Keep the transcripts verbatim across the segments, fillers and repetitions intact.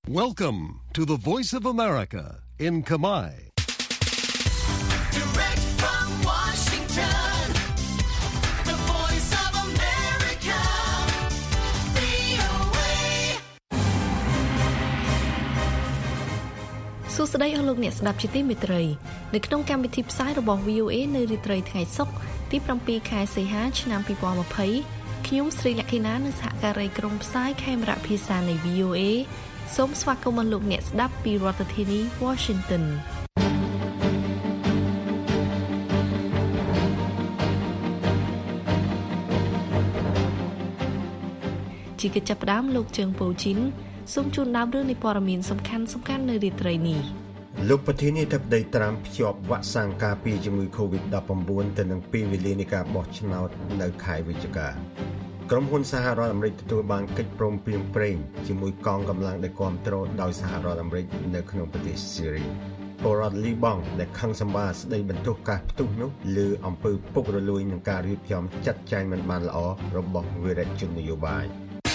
Welcome to the Voice of America in Khmer. Direct from Washington, the Voice of America, វី អូ เอសួស្តីអស់លោកអ្នកស្ដាប់ជាទីមេត្រីនៅក្នុងកម្មវិធីផ្សាយរបស់ វី អូ เอ នៅរាត្រីថ្ងៃសុក្រទី 7 ខែសីហាឆ្នាំ ពីរពាន់ยี่สิบ ខ្ញុំស្រីលក្ខិណានិងសហការីក្រុមផ្សាយខេមរៈភាសានៃ វី អូ เอ សូមស្វាគមន៍លោកអ្នកស្ដាប់ពីរដ្ឋធានី Washington ជាកិច្ចចាប់ផ្ដើមលោកជើងពូជីនសូមជូនដើមរឿងនៃព័ត៌មានសំខាន់សំខាន់នៅរាត្រីនេះលោកប្រធានាធិបតីត្រាំភ្ជាប់វ៉ាក់សាំងការពារជំងឺ COVID ដប់ប្រាំបួន ទៅនឹងពេលវេលានៃការបោះឆ្នោតនៅខែវិច្ឆិកាក្រុមហ៊ុនសហរដ្ឋអាមេរិកទទួលបានកិច្ចព្រមព្រៀងប្រេងជាមួយកងកម្លាំងដែលគាំទ្រដោយសហរដ្ឋអាមេរិកនៅក្នុងប្រទេសស៊ីរីពលរដ្ឋលីបង់ដែលខឹងសម្បាស្ដីបន្ទោសការផ្ទុះនោះលើអំពើពុករលួយនឹងការរៀបចំចាត់ចែងមិនបានល្អរបស់វីរៈជននយោបាយ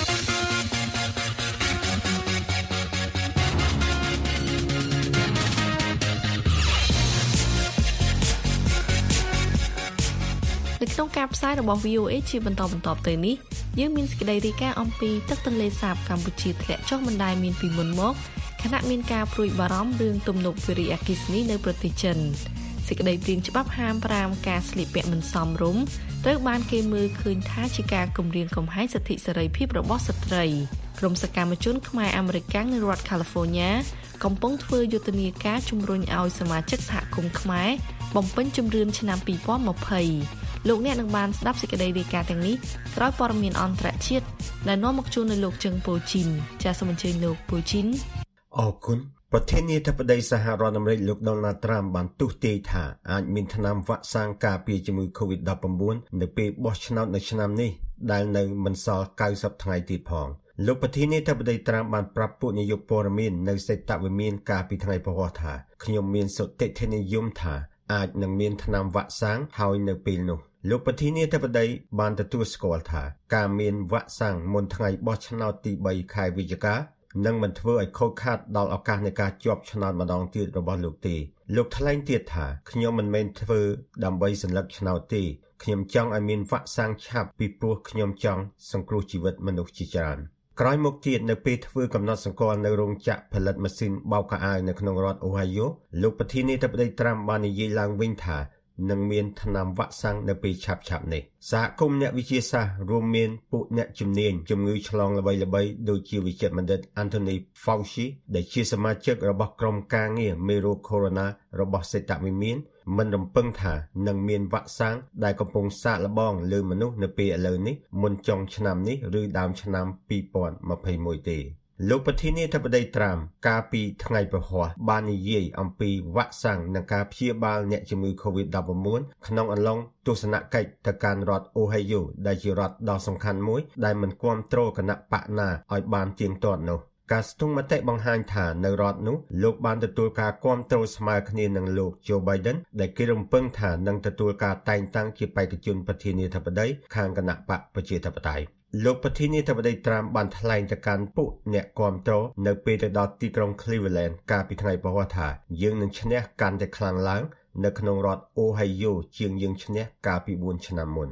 នៅក្នុងការផ្សាយរបស់ វី អូ เอ ជាបន្តបន្ទាប់ទៅនេះយើងមានសេចក្តីរាយការណ៍អំពីទឹកទន្លេសាបកម្ពុជាធ្លាក់ចុះមិនដែលមានពីមុនមកខណៈមានការព្រួយបារម្ភរឿងទំនប់វារីអគ្គិសនីនៅប្រទេសចិនសេចក្តីព្រាងច្បាប់ហាមប្រាមការស្លៀកពាក់មិនសមរម្យត្រូវបានគេមើលឃើញថាជាការគំរាមកំហែងសិទ្ធិសេរីភាពរបស់ស្ត្រីក្រុមសកម្មជនខ្មែរអាមេរិកនៅរដ្ឋ California កំពុងធ្វើយុទ្ធនាការជំរុញឲ្យសមាជិកសហគមន៍ខ្មែរបំពេញជំរឿនឆ្នាំពីរពាន់ยี่สิบលោកអ្នកនឹងបានស្ដាប់សេចក្តីរាយការណ៍ទាំងនេះក្រោយព័ត៌មានអន្តរជាតិដែលនាំមកជូននៅលោកជើងពូជីនចាសសូមអញ្ជើញលោកពូជីនអរគុណប្រធានាធិបតីសហរដ្ឋអាមេរិកលោកដូណាល់ត្រាំបានទស្សទាយថាអាចមានថ្នាំវ៉ាក់សាំងការពារជំងឺ COVID ដប់ប្រាំបួន នៅពេលបោះឆ្នោតនៅឆ្នាំនេះដែលនៅមិនសល់เก้าสิบថ្ងៃទៀតផងលោកប្រធានាធិបតីត្រាំបានប្រាប់ពួកនាយកព័ត៌មាននៅសេតវិមានកាលពីថ្ងៃព្រហស្បតិ៍ថាខ្ញុំមានសុតិធិនិយមថាអាចនឹងមានថ្នាំវ៉ាក់សាំងហើយនៅពេលនោះលោកប្រធានាធិបតីបានទទួលស្គាល់ថាការមានវ៉ាក់សាំងមុនថ្ងៃបោះឆ្នោតទីបីខែវិច្ឆិកានឹងមិនធ្វើឲ្យខូចខាតដល់ឱកាសនៃការជាប់ឆ្នោតម្ដងទៀតរបស់លោកទេលោកថ្លែងទៀតថាខ្ញុំមិនមែនធ្វើដើម្បីសន្លឹកឆ្នោតទេខ្ញុំចង់ឲ្យមានវ៉ាក់សាំងឆាប់ពីព្រោះខ្ញុំចង់សង្គ្រោះជីវិតមនុស្សជាច្រើនក្រោយមកទៀតនៅពេលធ្វើកំណត់សម្គាល់នៅរោងចក្រផលិតម៉ាស៊ីនបោកខោអាវនៅក្នុងរដ្ឋ Ohio លោកប្រធានាធិបតីត្រាំបាននិយាយឡើងវិញថានឹងមានថ្នាំវ៉ាក់សាំងនៅពេលឆាប់ៗនេះសហគមន៍អ្នកវិទ្យាសាស្ត្ររួមមានពួកអ្នកជំនាញជំងឺឆ្លងល្បីៗដូចជាវិជ្ជបណ្ឌិត Anthony Fauci ដែលជាសមាជិករបស់ក្រុមការងារមេរោគ Corona របស់សេតវិមានមិនរំពឹងថានឹងមានវ៉ាក់សាំងដែលកំពុងសាកល្បងលើមនុស្សនៅពេលឥឡូវនេះមុនចុងឆ្នាំនេះឬដើមឆ្នាំពីរពាន់ยี่สิบเอ็ดទេលោកប្រធានាធិបតីត្រាំកាលពីថ្ងៃព្រហស្បតិ៍បាននិយាយអំពីវ៉ាក់សាំងនិងការព្យាបាលអ្នកជំងឺ COVID ដប់ប្រាំបួន ក្នុងអំឡុងទស្សនកិច្ចទៅកាន់រដ្ឋ Ohio ដែលជារដ្ឋដ៏សំខាន់មួយដែលមិនគាំទ្រគណៈបកណាឲ្យបានទៀងទាត់នោះការស្ទង់មតិបង្ហាញថានៅរដ្ឋនោះលោកបានទទួលការគាំទ្រស្មើគ្នានឹងលោក Joe Biden ដែលគេរំពឹងថានឹងទទួលការតែងតាំងជាបេក្ខជនប្រធានាធិបតីខាងគណៈបកប្រជាធិបតេយ្យលោកប្រធានាធិបតីត្រាំបានថ្លែងទៅកាន់ពួកអ្នកគាំទ្រនៅពេលទៅដល់ទីក្រុង Cleveland កាលពីថ្ងៃព្រហស្បតិ៍ថាយើងនឹងឈ្នះកាន់តែខ្លាំងឡើងនៅក្នុងរដ្ឋ Ohio ជាងយើងឈ្នះកាលពីបួនឆ្នាំមុន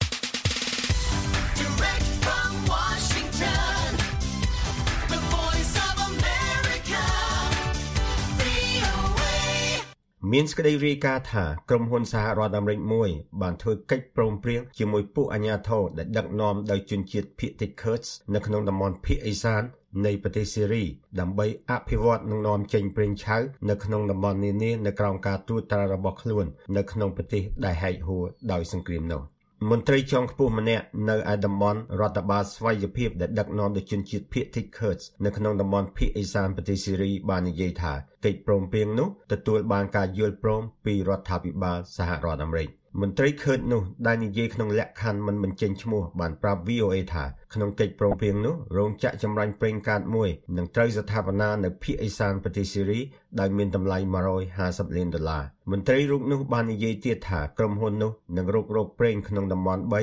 មានសេចក្តីរាយការណ៍ថាក្រុមហ៊ុនសហរដ្ឋអាមេរិកមួយបានធ្វើកិច្ចព្រមព្រៀងជាមួយពួកអាជ្ញាធរដែលដឹកនាំដោយជនជាតិភាគតិច Kurds នៅក្នុងតំបន់ភាគឦសាននៃប្រទេសសេរីដើម្បីអភិវឌ្ឍនិងនាំចេញប្រេងឆៅនៅក្នុងតំបន់នានានៅក្រោមការត្រួតត្រារបស់ខ្លួននៅក្នុងប្រទេសដែលហែកហួរដោយសង្គ្រាមនោះមន្ត្រីជាន់ខ្ពស់ម្នាក់នៅឯតំបន់រដ្ឋបាលស្វ័យភាពដែលដឹកនាំដោយជនជាតិភាគតិច Kurds នៅក្នុងតំបន់ភាគឦសានប្រទេសសេរីបាននិយាយថាកិច្ចព្រមព្រៀងនោះទទួលបានការយល់ព្រមពីរដ្ឋាភិបាលសហរដ្ឋអាមេរិកមន្ត្រីខឺតនោះដែលនិយាយក្នុងលក្ខខណ្ឌមិនបញ្ចេញឈ្មោះបានប្រាប់ វី អូ เอ ថាក្នុងកិច្ចព្រមព្រៀងនោះរោងចក្រចម្រាញ់ប្រេងកាតមួយនឹងត្រូវស្ថាបនានៅភាគឦសានប្រទេសសេរីដោយមានតម្លៃmột trăm hai mươiលានដុល្លារមន្ត្រីរូបនោះបាននិយាយទៀតថាក្រុមហ៊ុននោះនឹងរុករកប្រេងក្នុងតំបន់បី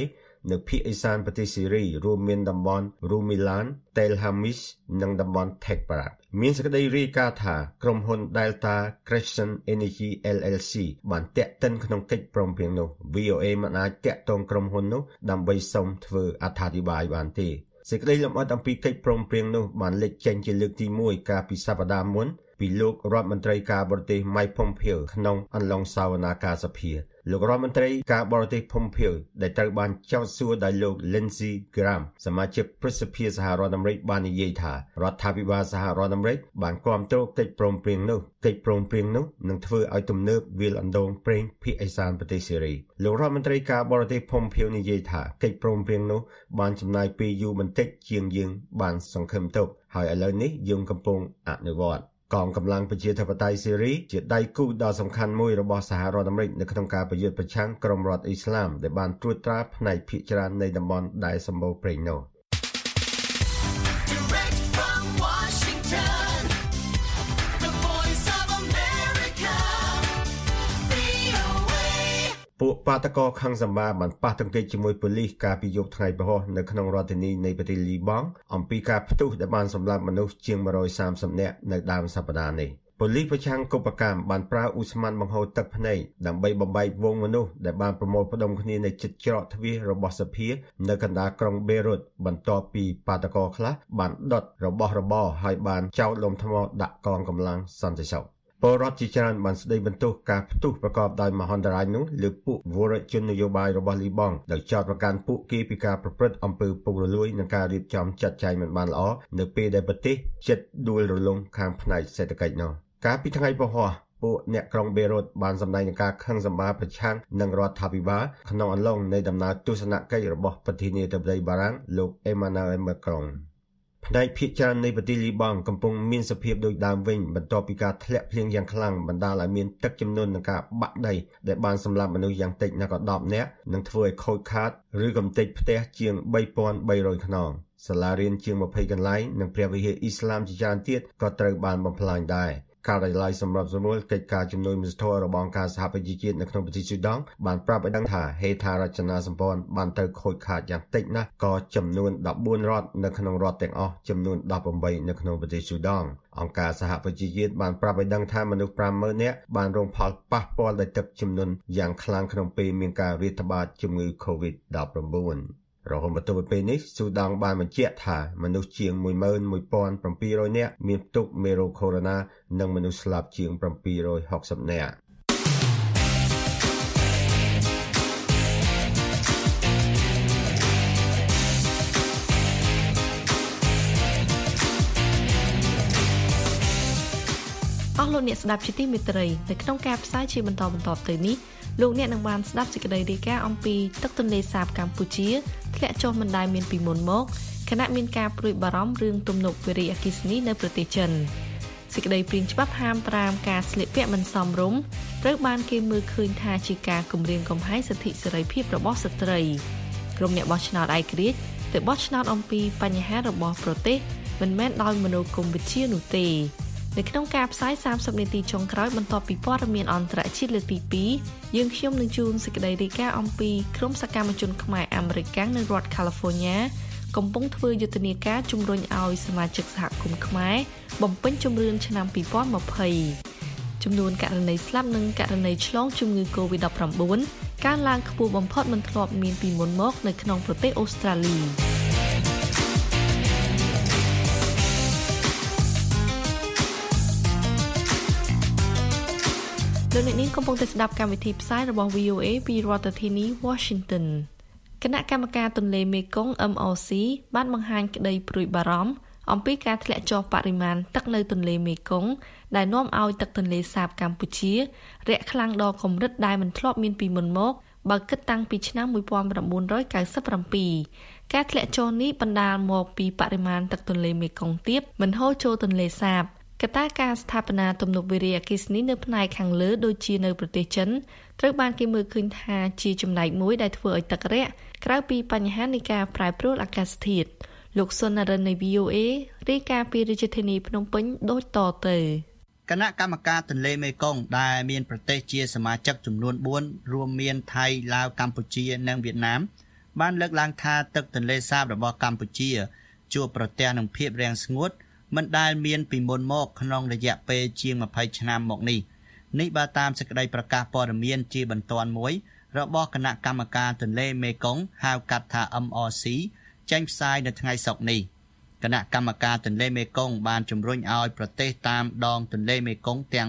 នៅភាគឦសានប្រទេសសេរីរួមមានតំបន់ Rumilan, Tel Hamis និងតំបន់ Tekparat មានសេចក្តីរាយការណ៍ថាក្រុមហ៊ុន Delta Crescent Energy แอล แอล ซี បានតាក់ទិនក្នុងកិច្ចព្រមព្រៀងនោះ វី អូ เอ មិនអាចតាក់ទងក្រុមហ៊ុននោះដើម្បីសុំធ្វើអត្ថាធិប្បាយបានទេសេចក្តីលម្អិតអំពីកិច្ចព្រមព្រៀងនោះបានលេចចេញជាលើកទីមួយកាលពីសប្តាហ៍មុនពីលោករដ្ឋមន្ត្រីការបរទេស Mike Pompeo ក្នុងអន្លង់សវនាការសភាលោករដ្ឋមន្ត្រីការបរទេស Pompeo ដែលត្រូវបានចោទសួរដោយលោក Lindsey Graham សមាជិកព្រឹទ្ធសភាសហរដ្ឋអាមេរិកបាននិយាយថារដ្ឋាភិបាលសហរដ្ឋអាមេរិកបានគាំទ្រកិច្ចព្រមព្រៀងនោះកិច្ចព្រមព្រៀងនោះនឹងធ្វើឲ្យទំនើបវាលអណ្ដូងប្រេងភាគឦសានប្រទេសសេរីលោករដ្ឋមន្ត្រីការបរទេស Pompeo និយាយថាកិច្ចព្រមព្រៀងនោះបានចំណាយពេលយូរបន្តិចជាងយើងបានសង្ឃឹមទុកហើយឥឡូវនេះយើងកំពុងអនុវត្តកងកម្លាំងប្រជាធិបតេយ្យសេរីជាដៃគូដ៏សំខាន់មួយរបស់សហរដ្ឋអាមេរិកនៅក្នុងការប្រយុទ្ធប្រឆាំងក្រុមរដ្ឋអ៊ីស្លាមដែលបានត្រួតត្រាផ្នែកភាគច្រើននៃតំបន់ដែលសម្បូរប្រេងនោះពួកបាតកោខាងសម្បាបានប៉ះទង្គិចជាមួយប៉ូលីសកាលពីយប់ថ្ងៃព្រហស្បតិ៍នៅក្នុងរដ្ឋធានីនៃប្រទេសលីបង់អំពីការផ្ទុះដែលបានសម្លាប់មនុស្សជាងone hundred thirtyនាក់នៅដើមសប្តាហ៍នេះប៉ូលីសប្រឆាំងកុបកម្មបានប្រើឧស្ម័នបង្ហូរទឹកភ្នែកដើម្បីបំបែកវងមនុស្សដែលបានប្រមូលផ្ដុំគ្នានៅជិតច្រកទ្វាររបស់សភានៅកណ្ដាលក្រុងបេរុតបន្ទាប់ពីបាតកោខ្លះបានដុតរបស់របរហើយបានចោទលំថ្មដាក់កងកម្លាំងសន្តិសុខពលរដ្ឋជាច្រើនបានស្ដីបន្ទោសការផ្ទុះប្រកបដោយមហន្តរាយនោះលើពួកវរជននយោបាយរបស់លីបង់ដោយចោទប្រកាន់ពួកគេពីការប្រព្រឹត្តអំពើពុករលួយនិងការរៀបចំចាត់ចែងមិនបានល្អនៅពេលដែលប្រទេសជិតដួលរលំខាងផ្នែកសេដ្ឋកិច្ចនោះកាលពីថ្ងៃព្រហស្បតិ៍ពួកអ្នកក្រុងបេរុតបានសម្ដែងនឹងការខឹងសម្បារប្រឆាំងនឹងរដ្ឋាភិបាលក្នុងអំឡុងនៃដំណើរទស្សនកិច្ចរបស់ប្រធានាធិបតីបារាំងលោក Emmanuel Macronផ្នែកភាគច្រើននៃប្រទេសលីបង់កំពុងមានសភាពដូចដើមវិញបន្ទាប់ពីការធ្លាក់ភ្លៀងយ៉ាងខ្លាំងបណ្ដាលឲ្យមានទឹកជំនន់និងការបាក់ដីដែលបានសម្លាប់មនុស្សយ៉ាងតិចណាស់ក៏tenនាក់និងធ្វើឲ្យខូចខាតឬកំទេចផ្ទះជាងthree thousand three hundredខ្នងសាលារៀនជាងtwentyកន្លែងនិងព្រះវិហារអ៊ីស្លាមជាច្រើនទៀតក៏ត្រូវបានបំផ្លាញដែរការិយាល័យសម្រាប់សម្រួលកិច្ចការជំនួយមនុស្សធម៌របស់អង្គការសហប្រជាជាតិនៅក្នុងប្រទេសស៊ូដង់បានប្រាប់ឲ្យដឹងថាហេដ្ឋារចនាសម្ព័ន្ធបានត្រូវខូចខាតយ៉ាងតិចណាស់ក៏ចំនួនfourteenរដ្ឋនៅក្នុងរដ្ឋទាំងអស់ចំនួនeighteenនៅក្នុងប្រទេសស៊ូដង់អង្គការសហប្រជាជាតិបានប្រាប់ឲ្យដឹងថាមនុស្សfive thousandនាក់បានរងផលប៉ះពាល់ដោយទឹកជំនន់យ៉ាងខ្លាំងក្នុងពេលមានការរាតត្បាតជំងឺ COVID nineteenរហូតមកទល់ពេលនេះស៊ូដង់បានបញ្ជាក់ថាមនុស្សជាងone thousand seven hundredនាក់មានផ្ទុកមេរោគកូវីដ និងមនុស្សស្លាប់ជាងseven hundred sixtyនាក់អស់លោកអ្នកស្ដាប់ជាទីមេត្រីនៅក្នុងការផ្សាយជាបន្តបន្ទាប់ទៅនេះលោកអ្នកនឹងបានស្ដាប់សេចក្តីរាយការណ៍អំពីទឹកទន្លេសាបកម្ពុជាធ្លាក់ចុះមិនដែលមានពីមុនមកខណៈមានការព្រួយបារម្ភរឿងទំនប់វារីអគ្គិសនីនៅប្រទេសចិនសេចក្តីព្រាងច្បាប់ហាមប្រាមការស្លៀកពាក់មិនសមរម្យត្រូវបានគេមើលឃើញថាជាការគំរាមកំហែងសិទ្ធិសេរីភាពរបស់ស្ត្រីក្រុមអ្នកបោះឆ្នោតឯករាជ្យទៅបោះឆ្នោតអំពីបញ្ហារបស់ប្រទេសមិនមែនដោយមនោគមវិជ្ជានោះទេនៅក្នុងការផ្សាយthirtyនាទីចុងក្រោយបន្ទាប់ពីព័ត៌មានអន្តរជាតិលើកទីtwoយើងខ្ញុំនឹងជូនសេចក្តីរាយការណ៍អំពីក្រុមសកម្មជនខ្មែរអាមេរិកនៅរដ្ឋ California កំពុងធ្វើយុទ្ធនាការជំរុញឲ្យសមាជិកសហគមន៍ខ្មែរបំពេញជំរឿនឆ្នាំtwenty twentyចំនួនករណីស្លាប់និងករណីឆ្លងជំងឺ COVID nineteen កើនឡើងខ្ពស់បំផុតមិនធ្លាប់មានពីមុនមកនៅក្នុងប្រទេសអូស្ត្រាលីលោកអ្នកនាងកំពុងតែស្ដាប់កម្មវិធីផ្សាយរបស់ V O A ពីរដ្ឋធានី Washington គណៈកម្មការទន្លេមេគង្គ M O C បានបង្ហាញក្តីព្រួយបារម្ភអំពីការធ្លាក់ចុះបរិមាណទឹកនៅទន្លេមេគង្គដែលនាំឲ្យទឹកទន្លេសាបកម្ពុជារាក់ខ្លាំងដល់កម្រិតដែលមិនធ្លាប់មានពីមុនមកបើគិតតាំងពីឆ្នាំnineteen ninety-sevenការធ្លាក់ចុះនេះបណ្ដាលមកពីបរិមាណទឹកទន្លេមេគង្គទាបមិនហូរចូលទន្លេសាបកត្តាការស្ថាបនាទំនប់វារីអគ្គិសនីនៅផ្នែកខាងលើដូចជានៅប្រទេសចិនត្រូវបានគេមើលឃើញថាជាចំណែកមួយដែលធ្វើឲ្យទឹករាក់ក្រៅពីបញ្ហានៃការប្រែប្រួលអាកាសធាតុលោកសុននរិននៃ V O A រាយការណ៍ពីរាជធានីភ្នំពេញដូចតទៅគណៈកម្មការទន្លេមេគង្គដែលមានប្រទេសជាសមាជិកចំនួនfourរួមមានថៃឡាវកម្ពុជានិងវៀតណាមបានលើកឡើងថាទឹកទន្លេសាបរបស់កម្ពុជាជួបប្រទះនឹងភាពរាំងស្ងួតមិនដែលមានពីមុនមកក្នុងរយៈពេលជាង20ឆ្នាំមកនេះនេះបើតាមសេចក្តីប្រកាសព័ត៌មានជាបន្ទាន់មួយរបស់គណៈកម្មការទន្លេមេគង្គហៅកាត់ថា เอ็ม อาร์ ซี ចេញផ្សាយនៅថ្ងៃសុក្រនេះគណៈកម្មការទន្លេមេគង្គបានជំរុញឲ្យប្រទេសតាមដងទន្លេមេគង្គទាំង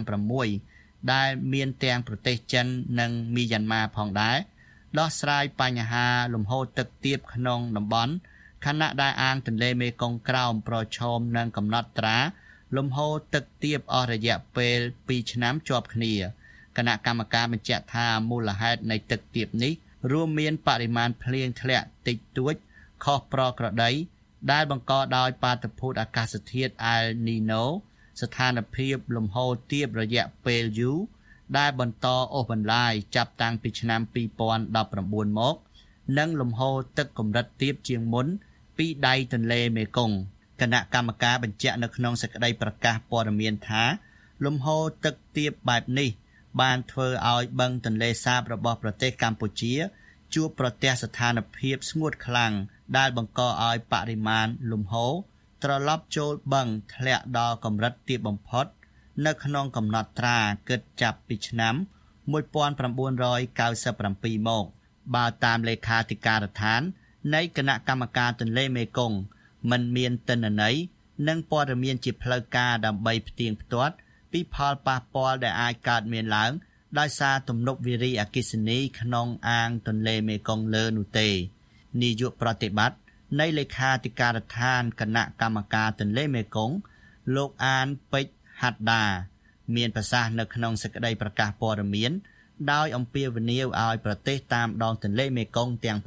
6ដែលមានទាំងប្រទេសចិននិងមីយ៉ាន់ម៉ាផងដែរដោះស្រាយបញ្ហាលំហូរទឹកទាបក្នុងតំបន់ខណៈដែលអាងទន្លេមេគង្គក្រោមប្រឈមនឹងកំណត់ត្រាលំហូរទឹកទាបអស់រយៈពេលពីរឆ្នាំជាប់គ្នាគណៈកម្មការបញ្ជាក់ថាមូលហេតុនៃទឹកទាបនេះរួមមានបរិមាណភ្លៀងធ្លាក់តិចតួចខុសប្រក្រតីដែលបង្កដោយបាតុភូតអាកាសធាតុ El Nino ស្ថានភាពលំហូរទាបរយៈពេលយូរដែលបន្តអូសបន្លាយចាប់តាំងពីឆ្នាំពីរពាន់ដប់ប្រាំបួនមកនិងលំហូរទឹកកម្រិតទាបជាងមុនពីដៃទន្លេមេគង្គគណៈកម្មការបញ្ជាក់នៅក្នុងសេចក្តីប្រកាសព័ត៌មានថាលំហូរទឹកទាបបែបនេះបានធ្វើឲ្យបឹងទន្លេសាបរបស់ប្រទេសកម្ពុជាជួបប្រទះស្ថានភាពស្ងួតខ្លាំងដែលបង្កឲ្យបរិមាណលំហូរត្រឡប់ចូលបឹងធ្លាក់ដល់កម្រិតទាបបំផុតនៅក្នុងកំណត់ត្រាគិតចាប់ពីឆ្នាំmột nghìn chín trăm chín mươi bảyមកបើតាមលេខាធិការដ្ឋាននៃគណៈកម្មការទន្លេមេគង្គមិនមានទិន្នន័យនិងព័ត៌មានជាផ្លូវការដើម្បីផ្ទៀងផ្ទាត់ពីផលប៉ះពាល់ដែលអាចកើតមានឡើងដោយសារទំនប់វារីអគ្គិសនីក្នុងអាងទន្លេមេគង្គលើនោះទេនាយកប្រតិបត្តិនៃលេខាធិការដ្ឋានគណៈកម្មការទន្លេមេគង្គលោកអានពេជ្រហាត់ដាមានប្រសាសន៍នៅក្នុងសេចក្តីប្រកាសព័ត៌មានដោយអំពាវនាវឲ្យប្រទេសតាមដងទន្លេមេគង្គទាំង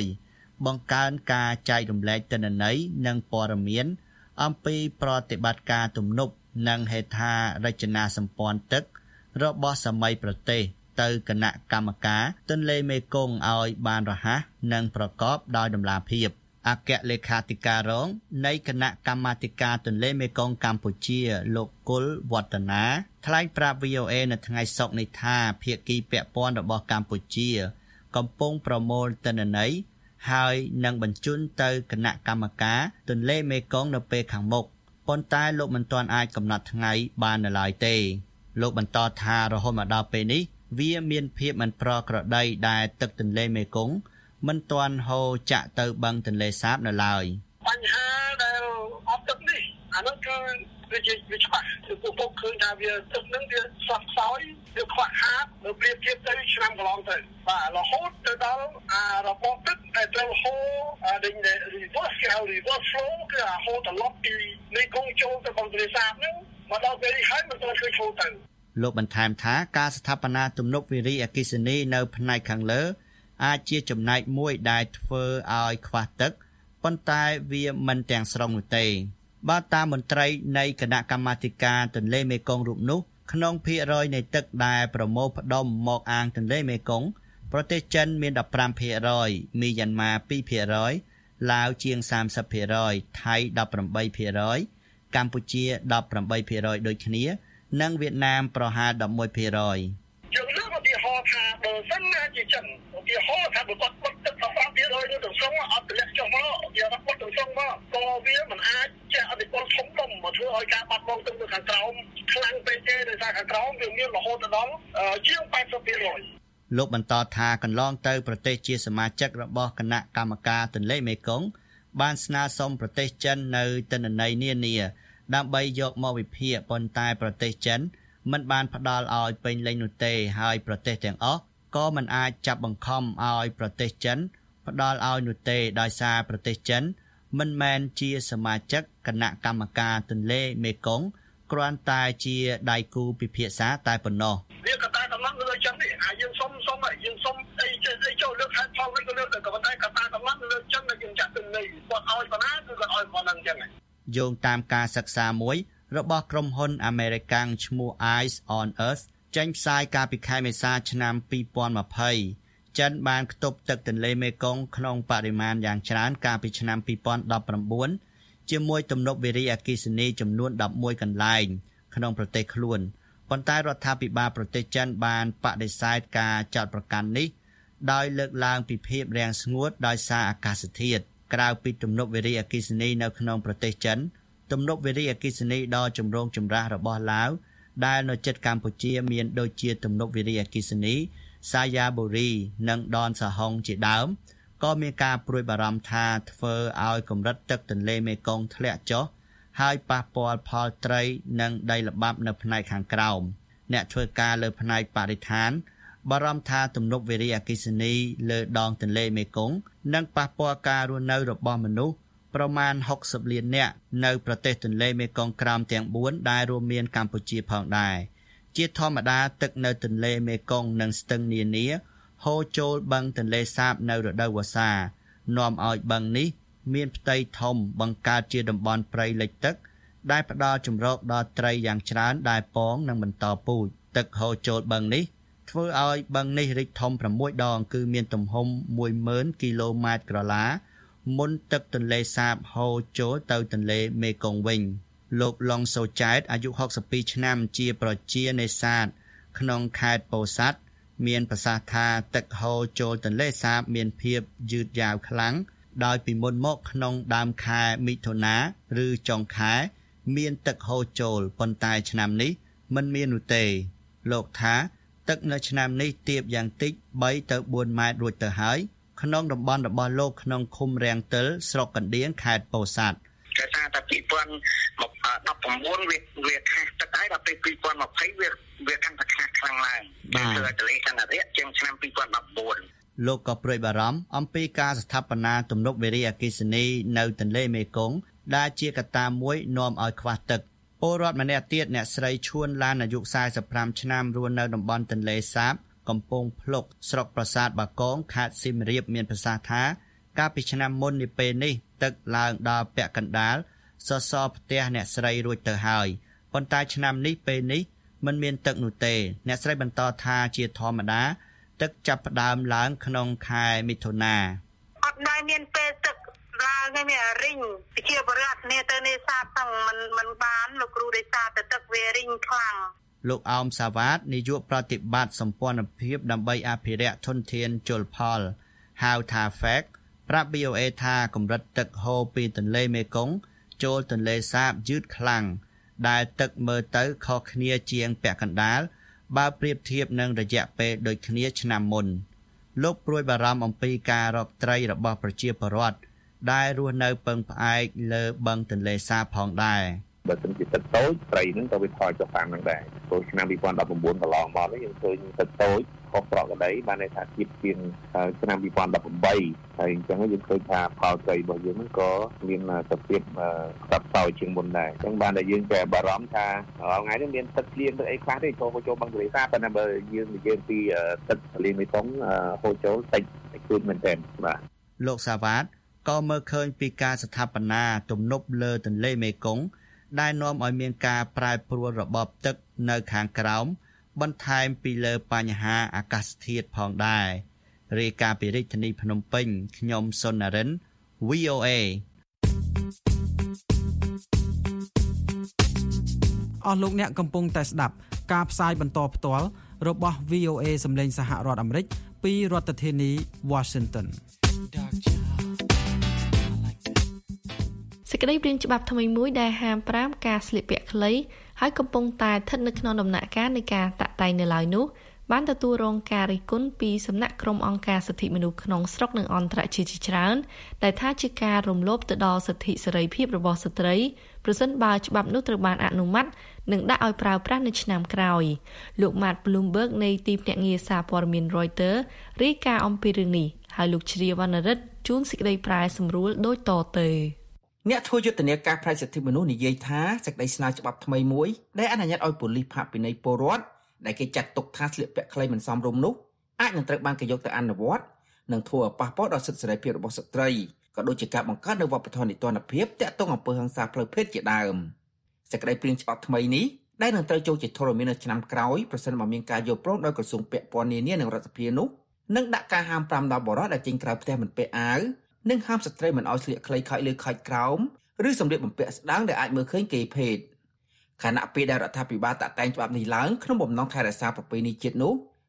6បង្កើនការចែករំលែកទិន្នន័យនិងព័ត៌មានអំពីប្រតិបត្តិការទំនប់និងហេដ្ឋារចនាសម្ព័ន្ធទឹករបស់សម័យប្រទេសទៅគណៈកម្មការទន្លេមេគង្គឲ្យបានរហ័សនិងប្រកបដោយតម្លាភាពអគ្គលេខាធិការរងនៃគណៈកម្មាធិការទន្លេមេគង្គកម្ពុជាលោកគុលវឌ្ឍនាថ្លែងប្រាប់ វី អូ เอ នៅថ្ងៃសុក្រនេះថាភាគីពាក់ព័ន្ធរបស់កម្ពុជាកំពុងប្រមូលទិន្នន័យហើយនឹងបញ្ជូនទៅគណៈកម្មការទន្លេមេគង្គនៅពេលខាងមុខប៉ុន្តែលោកមិនទាន់អាចកំណត់ថ្ងៃបាននៅឡើយទេលោកបន្តថារហូតមកដល់ពេលនេះវាមានភាពមិនប្រក្រតីដែលទឹកទន្លេមេគង្គមិនទាន់ហូរចាក់ទៅបឹងទន្លេសាបនៅឡើយបញ្ហាដែលអត់ទឹកនេះអានោះគឺវាជាវាច្បាស់គឺពួកពួកឃើញថាវាទឹកនឹងវាសោះខ្សោយវាខ្វះខាតនៅប្រៀបធៀបទៅឆ្នាំកន្លងទៅបាទរហូតទៅដល់អារបបទឹកដែលត្រូវហូរអាដេញ reverse គេហៅ reverse flow គឺអាហូរត្រឡប់ពីមេគង្គចូលទៅបឹងទន្លេសាបហ្នឹងមកដល់ពេលនេះហើយមិនទាន់ឃើញហូរទៅលោកបន្ថែមថាការស្ថាបនាទំនប់វារីអគ្គិសនីនៅផ្នែកខាងលើអាចជាចំណែកមួយដែលធ្វើឲ្យខ្វះទឹកប៉ុន្តែវាមិនទាំងស្រុងនោះទេបើតាមមន្ត្រីនៃគណៈកម្មាធិការទន្លេមេគង្គរូបនោះក្នុងភាគរយនៃទឹកដែលប្រមូលផ្ដុំមកអាងទន្លេមេគង្គប្រទេសចិនមាន 15ភាគរយ មីយ៉ាន់ម៉ា 2ភាគរយ ឡាវជាង 30ភាគរយ ថៃ 18ភាគរយ កម្ពុជា 18ភាគរយ ដូចគ្នានិងវៀតណាមប្រហែល 11ភាគរយយើងលើកឧទាហរណ៍ថាបើសិនណាជាចិនឧទាហរណ៍ថាបើគាត់បិទទឹកដល់ប្រាំភាគរយនៅទាំងស្រុងអត់ទម្លាក់ចុះមកវាអត់បិទទាំងស្រុងមកក៏វាមិនអាចជះឥទ្ធិពលធំដុំមកធ្វើឲ្យការបាត់បង់ទឹកនៅខាងក្រោមខ្លាំងពេកទេដោយសារខាងក្រោមវាមានរហូតដល់ជាង 80ភាគរយលោកបន្តថាកន្លងទៅប្រទេសជាសមាជិករបស់គណៈកម្មការទន្លេមេគង្គបានស្នើសុំប្រទេសចិននៅទិន្នន័យនានាដើម្បីយកមកវិភាគប៉ុន្តែប្រទេសចិនមិនបានផ្ដល់ឲ្យពេញលេញនោះទេហើយប្រទេសទាំងអស់ក៏មិនអាចចាប់បង្ខំឲ្យប្រទេសចិនផ្ដល់ឲ្យនោះទេដោយសារប្រទេសចិនមិនមែនជាសមាជិកគណៈកម្មការទន្លេមេគង្គគ្រាន់តែជាដៃគូពិភាក្សាតែប៉ុណ្ណោះវាក៏តែកំណត់លើចិននេះហើយយើងសុំសុំឲ្យយើងសុំអីចេះអីចូលលើកហេតុផលវិញក៏លើកតែក៏តែក៏តែកំណត់លើចិនដែលយើងចាក់ទិន្នន័យគាត់ឲ្យប៉ុណ្ណាគឺគាត់ឲ្យប៉ុណ្ណឹងចឹងយោងតាមការសិក្សាមួយរបស់ក្រុមហ៊ុនអាមេរិកាំងឈ្មោះ Eyes on Earth ចេញផ្សាយកាលពីខែមេសាឆ្នាំពីរពាន់ยี่สิบចិនបានខ្ទប់ទឹកទន្លេមេគង្គក្នុងបរិមាណយ៉ាងច្រើនកាលពីឆ្នាំពីរពាន់ដប់ប្រាំបួនជាមួយទំនប់វារីអគ្គិសនីចំនួនដប់មួយកន្លែងក្នុងប្រទេសខ្លួនប៉ុន្តែរដ្ឋាភិបាលប្រទេសចិនបានបដិសេធការចោទប្រកាន់នេះដោយលើកឡើងពីភាពរាំងស្ងួតដោយសារអាកាសធាតុក្រៅពីទំនប់វារីអគ្គិសនីនៅក្នុងប្រទេសចិនទំនប់វារីអគ្គិសនីដ៏ចម្រូងចម្រាសរបស់ឡាវដែលនៅជិតកម្ពុជាមានដូចជាទំនប់វារីអគ្គិសនីសាយាបុរីនិងដនសហុងជាដើមក៏មានការព្រួយបារម្ភថាធ្វើឲ្យកម្រិតទឹកទន្លេមេគង្គធ្លាក់ចុះហើយប៉ះពាល់ផលត្រីនិងដីល្បាប់នៅផ្នែកខាងក្រោមអ្នកធ្វើការលើផ្នែកបរិស្ថានបារម្ភថាទំនប់វារីអគ្គិសនីលើដងទន្លេមេគង្គនឹងប៉ះពាល់ការរស់នៅរបស់មនុស្សប្រមាណ60លាននាក់នៅប្រទេសទន្លេមេគង្គក្រោមទាំងបួនដែលរួមមានកម្ពុជាផងដែរជាធម្មតាទឹកនៅទន្លេមេគង្គនិងស្ទឹងនានាហូរចូលបឹងទន្លេសាបនៅរដូវវស្សានាំឲ្យបឹងនេះមានផ្ទៃធំបង្កើតជាតំបន់ព្រៃលិចទឹកដែលផ្ដល់ជម្រកដល់ត្រីយ៉ាងច្រើនដែលពងនិងបន្តពូជទឹកហូរចូលបឹងនេះធ្វើឲ្យបឹងនេះរីកធំ6ដងគឺមានទំហំមួយម៉ឺនគីឡូម៉ែត្រក្រឡាមុនទឹកទន្លេសាបហូរចូលទៅទន្លេមេគង្គវិញលោកឡុងសូចែតអាយុ62ឆ្នាំជាប្រជានេសាទក្នុងខេត្តពោធិ៍សាត់មានប្រសាសន៍ថាទឹកហូរចូលទន្លេសាបមានភាពយឺតយ៉ាវខ្លាំងដោយពីមុនមកក្នុងដើមខែមិថុនាឬចុងខែមានទឹកហូរចូលប៉ុន្តែឆ្នាំនេះមិនមាននោះទេលោកថាទឹកនៅឆ្នាំនេះទាបយ៉ាងតិច3ទៅ4ម៉ែត្ររួចទៅហើយក្នុងតំបន់របស់លោកក្នុងឃុំរាំងទិលស្រុកកណ្ដៀងខេត្តពោធិ៍សាត់គេថាតែពីរពាន់ដប់ប្រាំបួនវាវាខាសទឹកហើយដល់ពេលពីរពាន់ម្ភៃវាវាកាន់តែខាសខ្លាំងឡើងគឺទន្លេខណ្ឌរៈជាងឆ្នាំពីរពាន់ដប់បួនលោកក៏ព្រួយបារម្ភអំពីការស្ថាបនាទំនប់វារីអគ្គិសនីនៅទន្លេមេគង្គដែលជាកត្តាមួយនាំឲ្យខ្វះទឹកពលរដ្ឋម្នាក់ទៀតអ្នកស្រីឈួនឡានអាយុ45ឆ្នាំរស់នៅតំបន់ទន្លេសាបកំពង់ភ្លុកស្រុកប្រាសាទបាគងខេត្តសៀមរាបមានប្រសាសន៍ថាកាលពីឆ្នាំមុននេះពេលនេះទឹកឡើងដល់ពាក់កណ្ដាលសសរផ្ទះអ្នកស្រីរួចទៅហើយប៉ុន្តែឆ្នាំនេះពេលនេះមិនមានទឹកនោះទេអ្នកស្រីបន្តថាជាធម្មតាទឹកចាប់ផ្ដើមឡើងក្នុងខែមិថុនាអត់ដែលមានពេលទឹកឡើងឯមានរីងជាបរិយានេះទៅនេសាទហ្នឹងมันมันបានលោកគ្រូនេសាទទៅទឹកវារីងខ្លាំងលោកអោមសាវ៉ាតនាយកប្រតិបត្តិសម្ព័ន្ធភាពដើម្បីអភិរក្សធនធានជលផលហៅថា ហ្វេក ប្រាប់ វី អូ អេ ថាកម្រិតទឹកហូរពីទន្លេមេគង្គចូលទន្លេសាបយឺតខ្លាំងដែលទឹកមើលទៅខុសគ្នាជាងពាក់កណ្ដាលបើប្រៀបធៀបនឹងរយៈពេលដូចគ្នាឆ្នាំមុនលោកព្រួយបារម្ភអំពីការរកត្រីរបស់ប្រជាពលរដ្ឋដែលរស់នៅពឹងផ្អែកលើបឹងទន្លេសាបផងដែរបើមិនជាទឹកតូចត្រីហ្នឹងក៏វាថយចុះតាមហ្នឹងដែរព្រោះឆ្នាំពីរពាន់ដប់ប្រាំបួនកន្លងមកនេះយើងឃើញទឹកតូចខុសប្រកដីបានន័យថាទៀតជាងឆ្នាំពីរពាន់ដប់ប្រាំបីហើយអញ្ចឹងយើងឃើញថាផលត្រីរបស់យើងហ្នឹងក៏មានសភាពខ្សត់ខ្សោយជាងមុនដែរអញ្ចឹងបានតែយើងតែបារម្ភថារាល់ថ្ងៃនេះមានទឹកភ្លៀងទឹកអីខ្លះទេចូលចូលបឹងទន្លេសាបប៉ុន្តែបើយើងនិយាយពីទឹកទន្លេមេគង្គហូរចូលតិចតិចគួរមែនទែនបាទលោកសាវ៉ាតក៏មើលឃើញពីការស្ថាបនាទំនប់លើទន្លេមេគង្គដែលនាំឲ្យមានការប្រែប្រួលរបបទឹកនៅខាងក្រោមបន្ថែមពីលើបញ្ហាអាកាសធាតុផងដែររាយការណ៍ពីរាជធានីភ្នំពេញខ្ញុំសុននរិន វី អូ អេអស់លោកអ្នកកំពុងតែស្ដាប់ការផ្សាយបន្តផ្ទាល់របស់ វី អូ អេ សម្លេងសហរដ្ឋអាមេរិកពីរដ្ឋធានី Washington សេចក្តីព្រាងច្បាប់ថ្មីមួយដែលហាមប្រាមការស្លៀកពាក់ខ្លីហើយកំពុងតែស្ថិតនៅក្នុងដំណាក់កាលនៃការតាក់តែងនៅឡើយនោះបានទទួលរងការរិះគន់ពីសំណាក់ក្រុមអង្គការសិទ្ធិមនុស្សក្នុងស្រុកនិងអន្តរជាតិជាច្រើនដែលថាជាការរំលោភទៅដល់សិទ្ធិសេរីភាពរបស់ស្ត្រីប្រសិនបើច្បាប់នោះត្រូវបានអនុម័តនិងដាក់ឲ្យប្រើប្រាស់នៅឆ្នាំក្រោយលោក Matt Bloomberg នៃទីភ្នាក់ងារសារព័ត៌មាន Reuters រាយការណ៍អំពីរឿងនេះហើយលោកជ្រាវណ្ណរិទ្ធជួនសេចក្តីប្រែសម្រួលដូចតទៅអ្នកធ្វើយុទ្ធនាការផ្នែកសិទ្ធិមនុស្សនិយាយថាសេចក្តីស្នើច្បាប់ថ្មីមួយដែលអនុញ្ញាតឲ្យប៉ូលីសផាកពិន័យពលរដ្ឋដែលគេចាត់ទុកថាស្លៀកពាក់ខ្លីមិនសមរម្យនោះអាចនឹងត្រូវបានគេយកទៅអនុវត្តនិងធ្វើឲ្យប៉ះពាល់ដល់សិទ្ធិសេរីភាពរបស់ស្ត្រីក៏ដូចជាការបង្កើតនូវវប្បធម៌នីតិរដ្ឋភាពទាក់ទងអំពើហិង្សាផ្លូវភេទជាដើមសេចក្តីព្រាងច្បាប់ថ្មីនេះដែលនឹងត្រូវចូលជាធរមាននៅឆ្នាំក្រោយប្រសិនបើមានការយល់ព្រមដោយក្រសួងពាក់ព័ន្ធនានានិងរដ្ឋសភានោះនឹងដាក់ការហាមប្រាមដល់បរិសុទ្ធដែលចេញក្រៅផ្ទះមិនពាក់អាវនិងហាមស្ត្រីមិនឲ្យស្លៀកខ្លីខោលើខោក្រោមឬសម្លៀកបំពាក់ស្ដើងដែលអាចមើលឃើញគេភេទខណៈពេលដែលរដ្ឋាភិបាលតាក់តែងច្បាប់នេះឡើងក្នុងបំណងថែរក្សាប្រពៃណីជាតិនោះ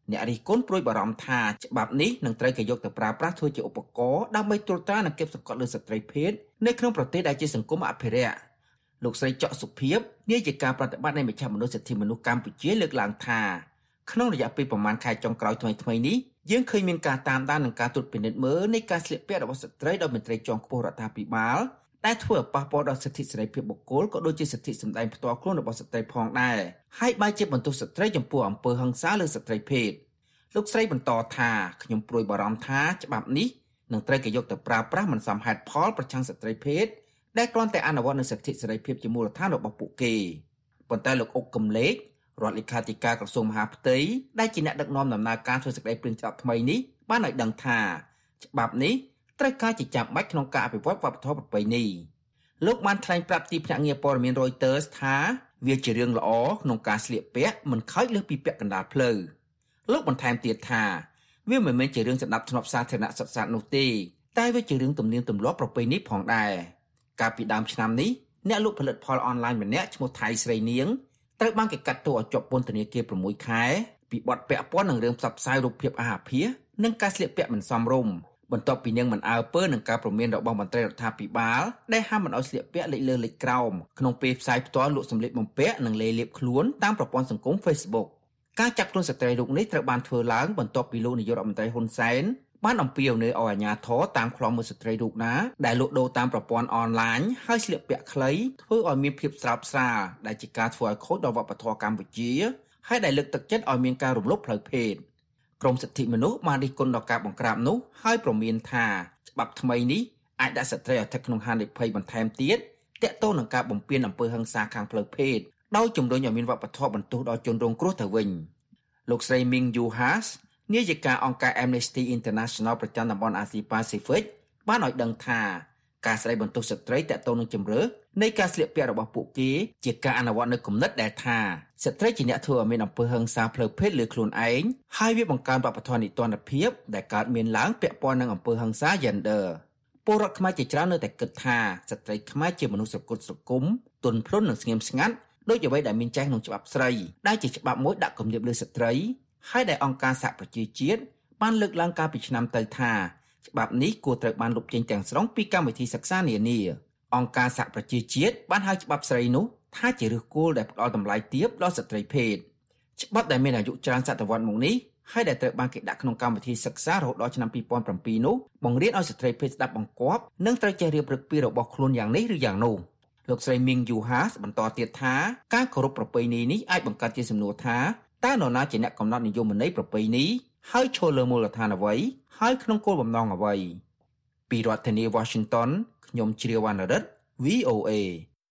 អ្នករិះគន់ព្រួយបារម្ភថាច្បាប់នេះនឹងត្រូវគេយកទៅប្រើប្រាស់ធ្វើជាឧបករណ៍ដើម្បីត្រួតត្រានិងគេបសង្កត់លើស្ត្រីភេទនៅក្នុងប្រទេសដែលជាសង្គមអភិរក្សលោកស្រីច័កសុភាពនាយិកាប្រតិបត្តិនៃមជ្ឈមណ្ឌលសិទ្ធិមនុស្សកម្ពុជាលើកឡើងថាក្នុងរយៈពេលប្រមាណខែចុងក្រោយថ្មីៗនេះយើងឃើញមានការតាមដាននិងការត្រួតពិនិត្យមើលនៃការស្លៀកពាក់របស់ស្ត្រីដោយមន្ត្រីជាន់ខ្ពស់រដ្ឋាភិបាលដែលធ្វើឲ្យប៉ះពាល់ដល់សិទ្ធិសេរីភាពបុគ្គលក៏ដូចជាសិទ្ធិសម្ដែងផ្ទាល់ខ្លួនរបស់ស្ត្រីផងដែរហើយបែរជាបន្ទោសស្ត្រីចំពោះអំពើហិង្សាលើស្ត្រីភេទលោកស្រីបន្តថាខ្ញុំព្រួយបារម្ភថាច្បាប់នេះនឹងត្រូវគេយកទៅប្រើប្រាស់មិនសមហេតុផលប្រឆាំងស្ត្រីភេទដែលគ្រាន់តែអនុវត្តនូវសិទ្ធិសេរីភាពជាមូលដ្ឋានរបស់ពួកគេប៉ុន្តែលោកអុកកំលេខរដ្ឋលេខាធិការក្រសួងមហាផ្ទៃដែលជាអ្នកដឹកនាំដំណើរការធ្វើសេចក្តីព្រាងច្បាប់ថ្មីនេះបានឲ្យដឹងថាច្បាប់នេះត្រូវការជាចាំបាច់ក្នុងការអភិវឌ្ឍវប្បធម៌ប្រពៃណីលោកបានថ្លែងប្រាប់ទីភ្នាក់ងារព័ត៌មាន Reuters ថាវាជារឿងល្អក្នុងការស្លៀកពាក់មិនខើចលើសពីពាក់កណ្ដាលផ្លូវលោកបន្ថែមទៀតថាវាមិនមែនជារឿងសម្ដាប់ធ្នាប់សាធារណៈសុទ្ធសាធនោះទេតែវាជារឿងទំនៀមទម្លាប់ប្រពៃណីផងដែរកាលពីដើមឆ្នាំនេះអ្នកលក់ផលិតផលអនឡាញម្នាក់ឈ្មោះថៃស្រីនាងត្រូវបានគេកាត់ទោសឲ្យជាប់ពន្ធនាគារប្រាំមួយខែពីបទពាក់ព័ន្ធនឹងរឿងផ្សព្វផ្សាយរូបភាពអាហារនិងការស្លៀកពាក់មិនសមរម្យបន្ទាប់ពីនាងមិនអើពើនឹងការព្រមានរបស់មន្ត្រីរដ្ឋាភិបាលដែលហាមមិនឲ្យស្លៀកពាក់លេចលើលេចក្រោមក្នុងពេលផ្សាយផ្ទាល់លក់សម្លៀកបំពាក់និងលេលាបខ្លួនតាមប្រព័ន្ធសង្គម Facebook ការចាប់ខ្លួនស្ត្រីរូបនេះត្រូវបានធ្វើឡើងបន្ទាប់ពីលោកនាយករដ្ឋមន្ត្រីហ៊ុនសែនបានអំពាវនាវឲ្យអាជ្ញាធរតាមខ្លំមើលស្ត្រីរូបណាដែលលក់ដូរតាមប្រព័ន្ធអនឡាញហើយស្លៀកពាក់ខ្លីធ្វើឲ្យមានភាពស្រើបស្រាលដែលជាការធ្វើឲ្យខូចដល់វប្បធម៌កម្ពុជាហើយដែលលើកទឹកចិត្តឲ្យមានការរំលោភផ្លូវភេទក្រមសិទ្ធិមនុស្សបានរិះគន់ដល់ការបង្ក្រាបនោះហើយប្រមានថាច្បាប់ថ្មីនេះអាចដាក់ស្ត្រីឲ្យស្ថិតក្នុងហានិភ័យបន្ថែមទៀតទាក់ទងនឹងការបំពានអំពើហិង្សាខាងផ្លូវភេទដោយជំរុញឲ្យមានវប្បធម៌បន្ទោសដល់ជនរងគ្រោះទៅវិញលោកស្រី Ming Yu Has នាយិកាអង្គការ Amnesty International ប្រចាំតំបន់អាស៊ីប៉ាស៊ីហ្វិកបានឲ្យដឹងថាការស្ដីបន្ទោសស្ត្រីទាក់ទងនឹងជំរឿនៃការស្លៀកពាក់របស់ពួកគេជាការអនុវត្តនូវគំនិតដែលថាស្ត្រីជាអ្នកធ្វើឲ្យមានអំពើហិង្សាផ្លូវភេទលើខ្លួនឯងហើយវាបង្កើនវប្បធម៌នីតិរដ្ឋភាពដែលកើតមានឡើងពាក់ព័ន្ធនឹងអំពើហិង្សា gender ពលរដ្ឋខ្មែរជាច្រើននៅតែគិតថាស្ត្រីខ្មែរជាមនុស្សស្រគត់ស្រគំទន់ភ្លន់និងស្ងៀមស្ងាត់ដូចអ្វីដែលមានចែងក្នុងច្បាប់ស្រីដែលជាច្បាប់មួយដាក់គំនាបលើស្ត្រីហើយដែលអង្គការសហប្រជាជាតិបានលើកឡើងកាលពីឆ្នាំទៅថាច្បាប់នេះគួរត្រូវបានលុបចេញទាំងស្រុងពីកម្មវិធីសិក្សានានាអង្គការសហប្រជាជាតិបានហៅច្បាប់ស្រីនោះថាជាឫសគល់ដែលផ្ដល់តម្លៃទាបដល់ស្ត្រីភេទច្បាប់ដែលមានអាយុច្រើនសតវត្សមកនេះហើយដែលត្រូវបានគេដាក់ក្នុងកម្មវិធីសិក្សារហូតដល់ឆ្នាំពីរពាន់ប្រាំពីរនោះបង្រៀនឲ្យស្ត្រីភេទស្ដាប់បង្គាប់និងត្រូវចេះរៀបរឹកពីរបស់ខ្លួនយ៉ាងនេះឬយ៉ាងនោះលោកស្រី Ming Yu Has បន្តទៀតថាការគោរពប្រពៃណីនេះអាចបង្កើតជាសំណួរថាតើនរណាជាអ្នកកំណត់និយមន័យប្រពៃណីហើយឈលលើមូលដ្ឋានអ្វីហើយក្នុងគោលបំណងអ្វីពីរដ្ឋធានី Washington ខ្ញុំជ្រាវវណ្ណរិទ្ធ វី អូ អេ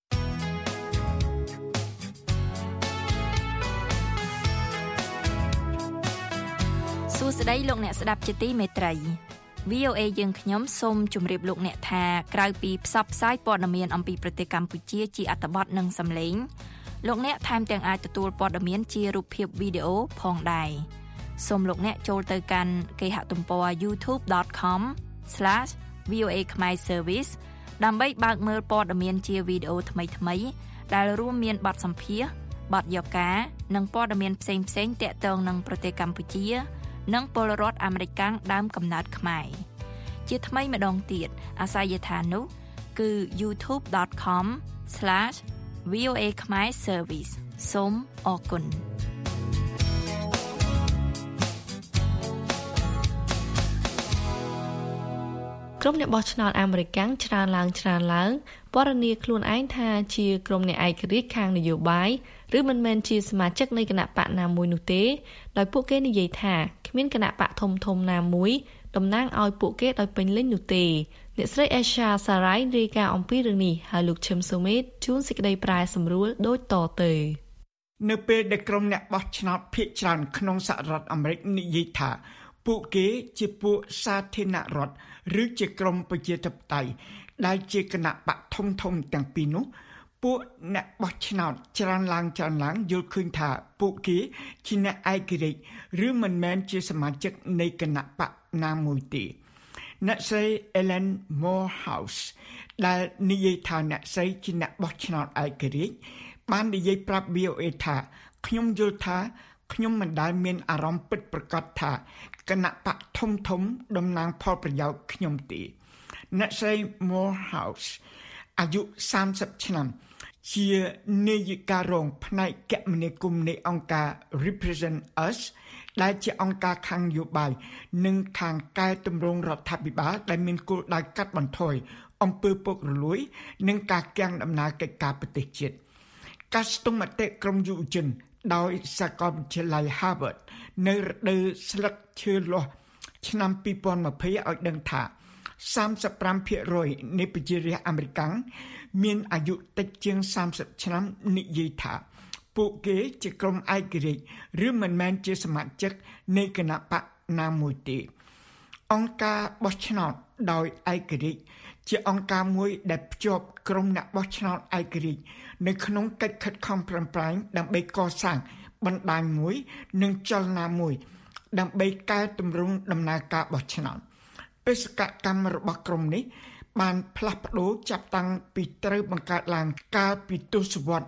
សួស្តីលោកអ្នកស្ដាប់ជាទីមេត្រី វី អូ អេ យើងខ្ញុំសូមជម្រាបលោកអ្នកថាក្រៅពីផ្សព្វផ្សាយព័ត៌មានអំពីប្រទេសកម្ពុជាជាអត្ថបទនិងសំឡេងលោកអ្នកថែមទាំងអាចទទួលព័ត៌មានជារូបភាពវីដេអូផងដែរសូមលោកអ្នកចូលទៅកាន់គេហទំព័រ ยูทูบ ដត com ស្លាស វី អូ អេ Khmer Service ដើម្បីបើកមើលព័ត៌មានជាវីដេអូថ្មីៗដែលរួមមានបទសម្ភាសន៍បទយកការនិងព័ត៌មានផ្សេងៗទាក់ទងនឹងប្រទេសកម្ពុជានិងពលរដ្ឋអាមេរិកកាំងដើមកំណើតខ្មែរជាថ្មីម្ដងទៀតអាសយដ្ឋាននោះគឺ ยูทูบ ដត com ស្លាស វី អូ អេ Khmer Service សូមអរគុណក្រុមអ្នកបោះឆ្នោតអាមេរិកច្រើនឡើងច្រើនឡើងពណ៌នាខ្លួនឯងថាជាក្រុមអ្នកឯករាជ្យខាងនយោបាយឬមិនមែនជាសមាជិកនៃគណៈបកណាមួយនោះទេដោយពួកគេនិយាយថាគ្មានគណៈបកធំធំណាមួយតំណាងឲ្យពួកគេដោយពេញលេញនោះទេអ្នកស្រី Aisha Sarai រាយការណ៍អំពីរឿងនេះហើយលោកឈឹមសូមេតជួនសេចក្តីប្រែសម្រួលដូចតទៅនៅពេលដែលក្រុមអ្នកបោះឆ្នោតភាគច្រើនក្នុងសហរដ្ឋអាមេរិកនិយាយថាពួកគេជាពួកសាធារណរដ្ឋឬជាក្រុមប្រជាធិបតេយ្យដែលជាគណៈបកធំធំទាំងពីរនោះពួកអ្នកបោះឆ្នោតច្រើនឡើងច្រើនឡើងយល់ឃើញថាពួកគេជាអ្នកឯករាជ្យឬមិនមែនជាសមាជិកនៃគណៈបកណាមួយទេអ្នកស្រី Ellen Morehouse ដែលនិយាយថាអ្នកស្រីជាអ្នកបោះឆ្នោតឯករាជ្យបាននិយាយប្រាប់ វី អូ អេ ថាខ្ញុំយល់ថាខ្ញុំមិនដែលមានអារម្មណ៍ពិតប្រាកដថាគណៈបកធំធំតំណាងផលប្រយោជន៍ខ្ញុំទេអ្នកស្រី Morehouse អាយុសាមសិបឆ្នាំជានាយិការរងផ្នែកគមនាគមន៍នៃអង្គការ Represent Us ដែលជាអង្គការខាងនយោបាយនិងខាងកែតម្រង់រដ្ឋាភិបាលដែលមានគោលដៅកាត់បន្ថយអំពើពុករលួយនិងការគាំងដំណើរកិច្ចការប្រទេសជាតិការស្ទង់មតិក្រុមយុវជនដោយសាកលវិទ្យាល័យ Harvard នៅរដូវស្លឹកឈើលាស់ឆ្នាំពីរពាន់ម្ភៃឲ្យដឹងថាសាមសិបប្រាំភាគរយនៃប្រជារាស្ត្រអាមេរិកមានអាយុតិចជាងសាមសិបឆ្នាំនិយាយថាពួកគេជាក្រុមឯករាជ្យឬមិនមែនជាសមាជិកនៃគណៈបកណាមួយទេអង្គការបោះឆ្នោតដោយឯករាជ្យជាអង្គការមួយដែលភ្ជាប់ក្រុមអ្នកបោះឆ្នោតឯករាជ្យនៅក្នុងកិច្ចខិតខំប្រឹងប្រែងដើម្បីកសាងបណ្ដាញមួយនិងចលនាមួយដើម្បីកែតម្រង់ដំណើរការបោះឆ្នោតបេសកកម្មរបស់ក្រុមនេះបានផ្លាស់ប្ដូរចាប់តាំងពីត្រូវបង្កើតឡើងកាលពីទសវត្សរ៍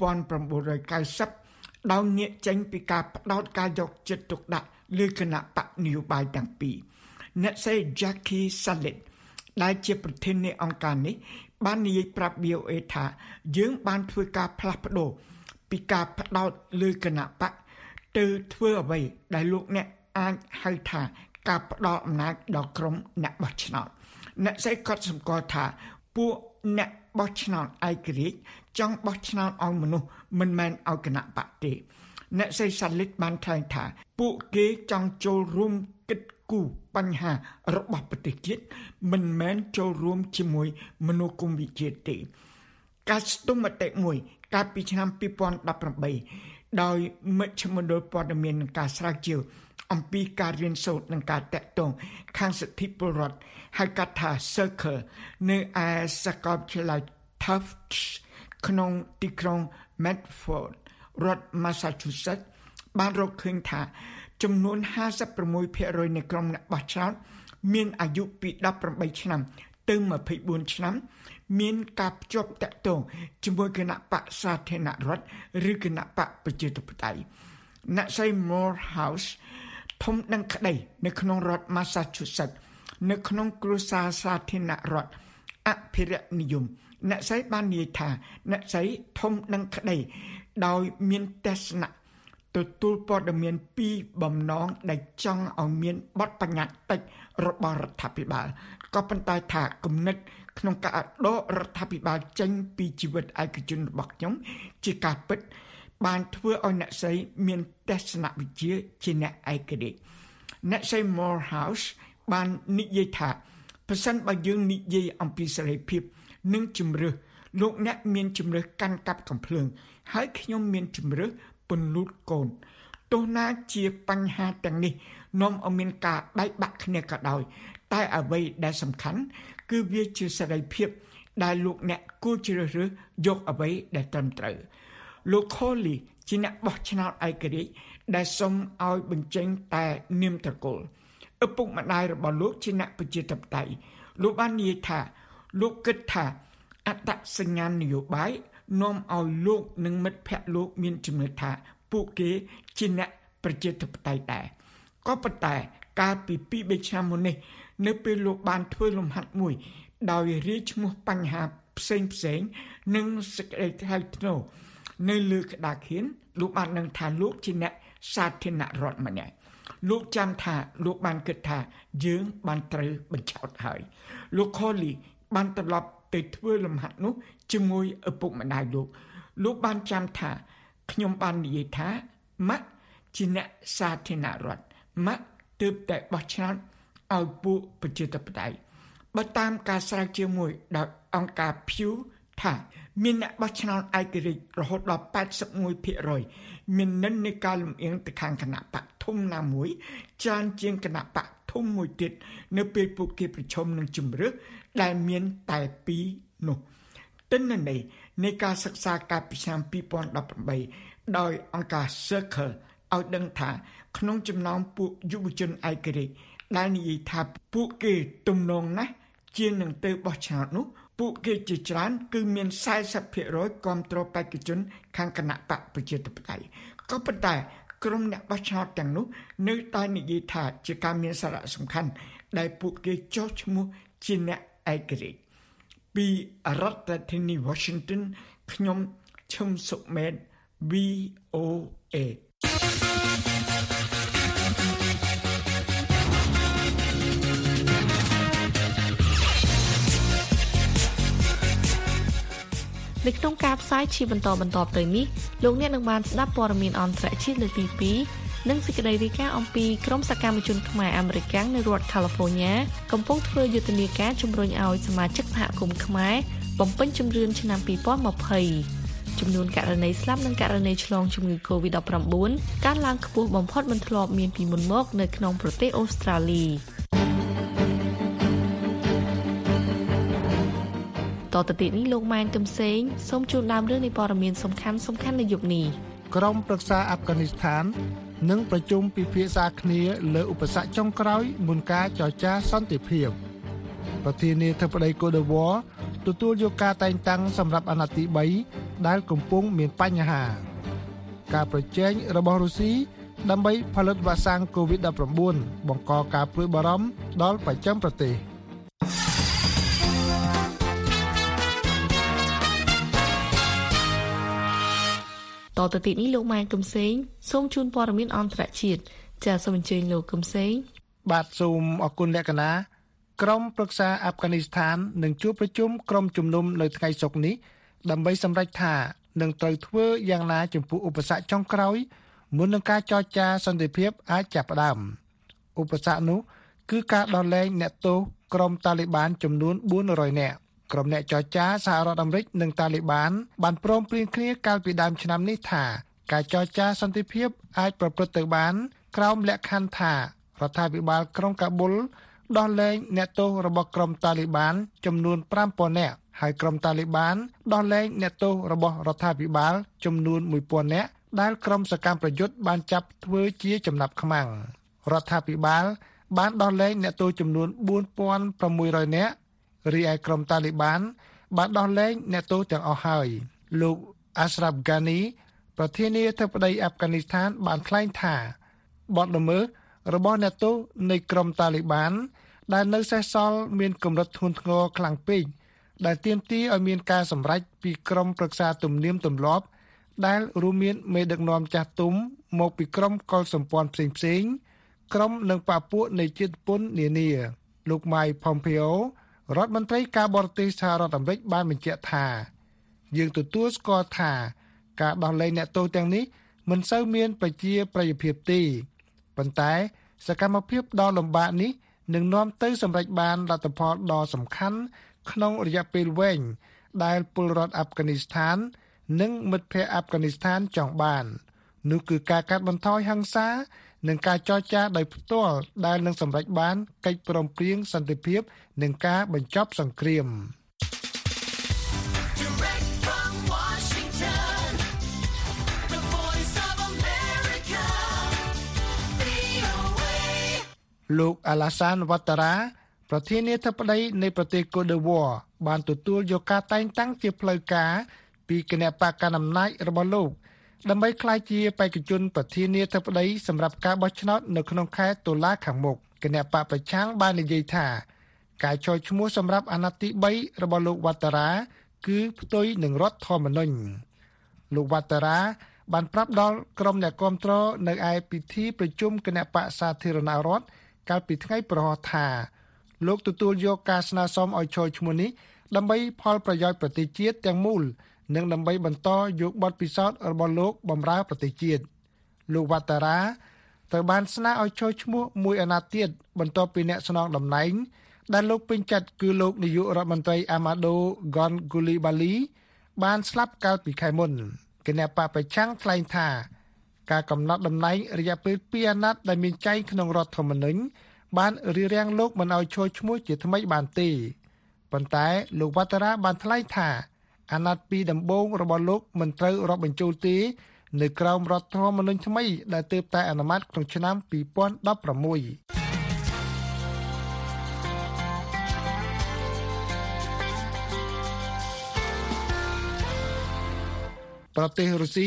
nineteen ninetyដោយងាកចេញពីការផ្ដោតការយកចិត្តទុកដាក់លើគណៈបកនយោបាយទាំងពីរអ្នកស្រី Jackie Salit ដែលជាប្រធាននៃអង្គការនេះបាននិយាយប្រាប់ วี អូ เอ ថាយើងបានធ្វើការផ្លាស់ប្ដូរពីការផ្ដោតលើគណៈបកទៅធ្វើអ្វីដែលលោកអ្នកអាចហៅថាការផ្ដោតអំណាចដល់ក្រុមអ្នកបោះឆ្នោតអ្នកស្រីក៏សម្គាល់ថាពួកអ្នកបោះឆ្នោតឯករាជ្យចង់បោះឆ្នោតឲ្យមនុស្សមិនមែនឲ្យគណៈបកទេអ្នកស្រីសាលិតបានថ្លែងថាពួកគេចង់ចូលរួមគិតគូរបញ្ហារបស់ប្រទេសជាតិមិនមែនចូលរួមជាមួយមនោគមវិជ្ជាទេការស្ទង់មតិមួយកាលពីឆ្នាំពីរពាន់ដប់ប្រាំបីដោយមជ្ឈមណ្ឌលព័ត៌មាននិងការស្រាវជ្រាវអំពីការរៀនសូត្រនិងការតាក់ទងខាងសិទ្ធិពលរដ្ឋហៅកាត់ថា Circle នៅឯសាកលវិទ្យាល័យ Tufts ក្នុងទីក្រុង Medford រដ្ឋ Massachusetts បានរកឃើញថាចំនួនห้าสิบหกភាគរយនៃក្រុមអ្នកបោះឆ្នោតមានអាយុពីដប់ប្រាំបីឆ្នាំទៅยี่สิบสี่ឆ្នាំមានការភ្ជាប់តាក់ទងជាមួយគណៈបកសាធារណរដ្ឋឬគណៈបកប្រជាធិបតេយ្យអ្នកស្រី Morehouse ធំដឹងក្តីនៅក្នុងរដ្ឋ Massachusetts នៅក្នុងគ្រួសារសាធារណរដ្ឋអភិរក្សនិយមអ្នកស្រីបាននិយាយថាអ្នកស្រីធំដឹងក្តីដោយមានទស្សនៈទទួលព័ត៌មានពីបំណងដែលចង់ឲ្យមានបទបញ្ញត្តិរបស់រដ្ឋាភិបាលក៏ប៉ុន្តែថាគំនិតក្នុងការដករដ្ឋាភិបាលចេញពីជីវិតឯកជនរបស់ខ្ញុំជាការពិតបានធ្វើឲ្យអ្នកស្រីមានទស្សនវិជ្ជាជាអ្នកឯករាជ្យអ្នកស្រី Morehouse បាននិយាយថាប្រសិនបើយើងនិយាយអំពីសេរីភាពនិងជំរឿសលោកអ្នកមានជំរឿសកាន់កាប់កំភ្លើងហើយខ្ញុំមានជំរឿសពន្លូតកូនទោះណាជាបញ្ហាទាំងនេះនាំឲ្យមានការបែកបាក់គ្នាក៏ដោយតែអ្វីដែលសំខាន់គឺវាជាសេរីភាពដែលលោកអ្នកគួរជ្រើសរើសយកអ្វីដែលត្រឹមត្រូវលោក Coley ជាអ្នកបោះឆ្នោតឯករាជ្យដែលសូមឲ្យបញ្ចេញតែនាមត្រកូលឪពុកម្ដាយរបស់លោកជាអ្នកប្រជាធិបតេយ្យលោកបាននិយាយថាលោកគិតថាអត្តសញ្ញាណនយោបាយនាំឲ្យលោកនិងមិត្តភ័ក្តិលោកមានជំនឿថាពួកគេជាអ្នកប្រជាធិបតេយ្យដែរក៏ប៉ុន្តែកាលពីពីរបីឆ្នាំមុននេះនៅពេលលោកបានធ្វើលំហាត់មួយដោយរាយឈ្មោះបញ្ហាផ្សេងផ្សេងនិងសេចក្តីថ្លៃថ្នូរនៅលើក្តារខៀនលោកបានដឹងថាលោកជាអ្នកសាធារណរដ្ឋម្នាក់លោកចាំថាលោកបានគិតថាយើងបានត្រូវបញ្ឆោតហើយលោក Coley បានត្រឡប់ទៅធ្វើលំហាត់នោះជាមួយឪពុកម្ដាយលោកលោកបានចាំថាខ្ញុំបាននិយាយថាម៉ាក់ជាអ្នកសាធារណរដ្ឋម៉ាក់ទើបតែបោះឆ្នោតឲ្យពួកប្រជាធិបតេយ្យបើតាមការស្រាវជ្រាវមួយដោយអង្គការ Pew ថាមានអ្នកបោះឆ្នោតឯករាជ្យរហូតដល់แปดสิบเอ็ดភាគរយមាននិន្នាការលំអៀងទៅខាងគណៈបកធំណាមួយច្រើនជាងគណៈបកធំមួយទៀតនៅពេលពួកគេប្រឈមនឹងជំរឿសដែលមានតែពីរនោះទិន្នន័យនៃការសិក្សាកាលពីឆ្នាំពីរពាន់ដប់ប្រាំបីដោយអង្គការ Circle ឲ្យដឹងថាក្នុងចំណោមពួកយុវជនឯករាជ្យដែលនិយាយថាពួកគេទំនងណាស់ជានឹងទៅបោះឆ្នោតនោះពួកគេជាច្រើនគឺមាន40%គាំទ្របេក្ខជនខាងគណៈបកប្រជាធិបតេយ្យក៏ប៉ុន្តែក្រុមអ្នកបោះឆ្នោតទាំងនោះនៅតែនិយាយថាជាការមានសារៈសំខាន់ដែលពួកគេចុះឈ្មោះជាអ្នកឯករាជ្យពីរដ្ឋធានី Washington ខ្ញុំឈឹមសុមេត V O A នៅក្នុងការផ្សាយជាបន្តបន្តទៅនេះលោកអ្នកនឹងបានស្ដាប់ព័ត៌មានអន្តរជាតិលើកទីពីរនិងសេចក្តីរាយការណ៍អំពីក្រុមសកម្មជនខ្មែរអាមេរិកនៅរដ្ឋ California កំពុងធ្វើយុទ្ធនាការជំរុញឲ្យសមាជិកសហគមន៍ខ្មែរបំពេញជំរឿនឆ្នាំពីរពាន់ยี่สิบចំនួនករណីស្លាប់និងករណីឆ្លងជំងឺ កូវីដ ដប់ប្រាំបួន កើនឡើងខ្ពស់បំផុតមិនធ្លាប់មានពីមុនមកនៅក្នុងប្រទេសអូស្ត្រាលីតទៅទៀតនេះលោកម៉ែនកឹមសេងសូមជូនដើមរឿងនៃព័ត៌មានសំខាន់សំខាន់នៅយប់នេះក្រុមប្រឹក្សាអាហ្វហ្គានីស្ថាននឹងប្រជុំពិភាក្សាគ្នាលើឧបសគ្គចុងក្រោយមុនការចរចាសន្តិភាពប្រធានាធិបតីកូដឺវ៉ាទទួលយកការតែងតាំងសម្រាប់អាណត្តិទីបីដែលកំពុងមានបញ្ហាការប្រជែងរបស់រុស្ស៊ីដើម្បីផលិតវ៉ាក់សាំង កូវីដ ដប់ប្រាំបួន បង្កការព្រួយបារម្ភដល់បស្ចិមប្រទេសតទៅទៀតនេះលោកម៉ែនកឹមសេងសូមជូនព័ត៌មានអន្តរជាតិចាសសូមអញ្ជើញលោកកឹមសេងបាទសូមអរគុណលក្ខណាក្រុមប្រឹក្សាអាហ្វហ្គានីស្ថាននឹងជួបប្រជុំក្រុមជំនុំនៅថ្ងៃសុក្រនេះដើម្បីសម្រេចថានឹងត្រូវធ្វើយ៉ាងណាចំពោះឧបសគ្គចុងក្រោយមុននឹងការចរចាសន្តិភាពអាចចាប់ផ្ដើមឧបសគ្គនោះគឺការដោះលែងអ្នកទោសក្រុមតាលីបានចំនួនបួនរយនាក់ក្រុមអ្នកចរចាសហរដ្ឋអាមេរិកនិងតាលីបានបានព្រមព្រៀងគ្នាកាលពីដើមឆ្នាំនេះថាការចរចាសន្តិភាពអាចប្រព្រឹត្តទៅបានក្រោមលក្ខខណ្ឌថារដ្ឋាភិបាលក្រុងកាប៊ុលដោះលែងអ្នកទោសរបស់ក្រុមតាលីបានចំនួនប្រាំពាន់នាក់ហើយក្រុមតាលីបានដោះលែងអ្នកទោសរបស់រដ្ឋាភិបាលចំនួនមួយពាន់នាក់ដែលក្រុមសកម្មប្រយុទ្ធបានចាប់ធ្វើជាចំណាប់ខ្មាំងរដ្ឋាភិបាលបានដោះលែងអ្នកទោសចំនួនបួនពាន់ប្រាំមួយរយនាក់រីឯក្រុមតាលីបានបានដោះលែងអ្នកទោសទាំងអស់ហើយលោក Ashraf Ghani ប្រធានាធិបតីអាហ្វហ្គានីស្ថានបានថ្លែងថាបទល្មើសរបស់អ្នកទោសនៃក្រុមតាលីបានដែលនៅសេសសល់មានកម្រិតធ្ងន់ធ្ងរខ្លាំងពេកដែលទាមទារឲ្យមានការសម្រេចពីក្រុមប្រឹក្សាទំនៀមទម្លាប់ដែលរួមមានមេដឹកនាំចាស់ទុំមកពីក្រុមកុលសម្ព័ន្ធផ្សេងៗក្រុមនិងបព្វពួកនៃជាតិពន្ធនានាលោក Mike Pompeo រដ្ឋមន្ត្រីការបរទេសសហរដ្ឋអាមេរិកបានបញ្ជាក់ថាយើងទទួលស្គាល់ថាការដោះលែងអ្នកទោសទាំងនេះមិនសូវមានប្រជាប្រិយភាពទេប៉ុន្តែសកម្មភាពដ៏លំបាកនេះនឹងនាំទៅសម្រេចបានលទ្ធផលដ៏សំខាន់ក្នុងរយៈពេលវែងដែលពលរដ្ឋអាហ្វហ្គានីស្ថាននិងមិត្តភ័ក្តិអាហ្វហ្គានីស្ថានចង់បាននោះគឺការកាត់បន្ថយហិង្សានិងការចរចាដោយផ្ទាល់ដែលនឹងសម្រេចបានកិច្ចព្រមព្រៀងសន្តិភាពនិងការបញ្ចប់សង្គ្រាមលោក Alassane Ouattara ប្រធានាធិបតីនៃប្រទេសកូដឺវ៉ាបានទទួលយកការតែងតាំងជាផ្លូវការពីគណៈបកកណ្ដាលអំណាចរបស់លោកដើម្បីក្លាយជាបេក្ខជនប្រធានាធិបតីសម្រាប់ការបោះឆ្នោតនៅក្នុងខែតុលាខាងមុខគណៈបកប្រឆាំងបាននិយាយថាការចោទឈ្មោះសម្រាប់អាណត្តិទីបីរបស់លោក Ouattara គឺផ្ទុយនឹងរដ្ឋធម្មនុញ្ញលោក Ouattara បានប្រាប់ដល់ក្រុមអ្នកគាំទ្រនៅឯពិធីប្រជុំគណៈបកសាធារណរដ្ឋកាលពីថ្ងៃប្រហោះថាលោកទទួលយកការស្នើសុំឲ្យចូលឈ្មោះនេះដើម្បីផលប្រយោជន៍ប្រទេសជាតិទាំងមូលនិងដើម្បីបន្តយកបទពិសោធន៍របស់លោកបម្រើប្រទេសជាតិលោក Ouattara ត្រូវបានស្នើឲ្យចូលឈ្មោះមួយអាណត្តិទៀតបន្ទាប់ពីអ្នកស្នងតំណែងដែលលោកពេញចិត្តគឺលោកនាយករដ្ឋមន្ត្រី Amadou Gon Coulibaly បានស្លាប់កាលពីខែមុនគណៈបកប្រឆាំងថ្លែងថាការកំណត់តំណែងរយៈពេលពីរអាណត្តិដែលមានចែងក្នុងរដ្ឋធម្មនុញ្ញបានរារាំងលោកមិនឲ្យចូលឈ្មោះជាថ្មីបានទេប៉ុន្តែលោក Ouattara បានថ្លែងថាអាណត្តិពីរដំបូងរបស់លោកមិនត្រូវរាប់បញ្ចូលទេនៅក្រោមរដ្ឋធម្មនុញ្ញថ្មីដែលទើបតែអនុម័តក្នុងឆ្នាំពីរពាន់ដប់ប្រាំមួយប្រទេសរុស្ស៊ី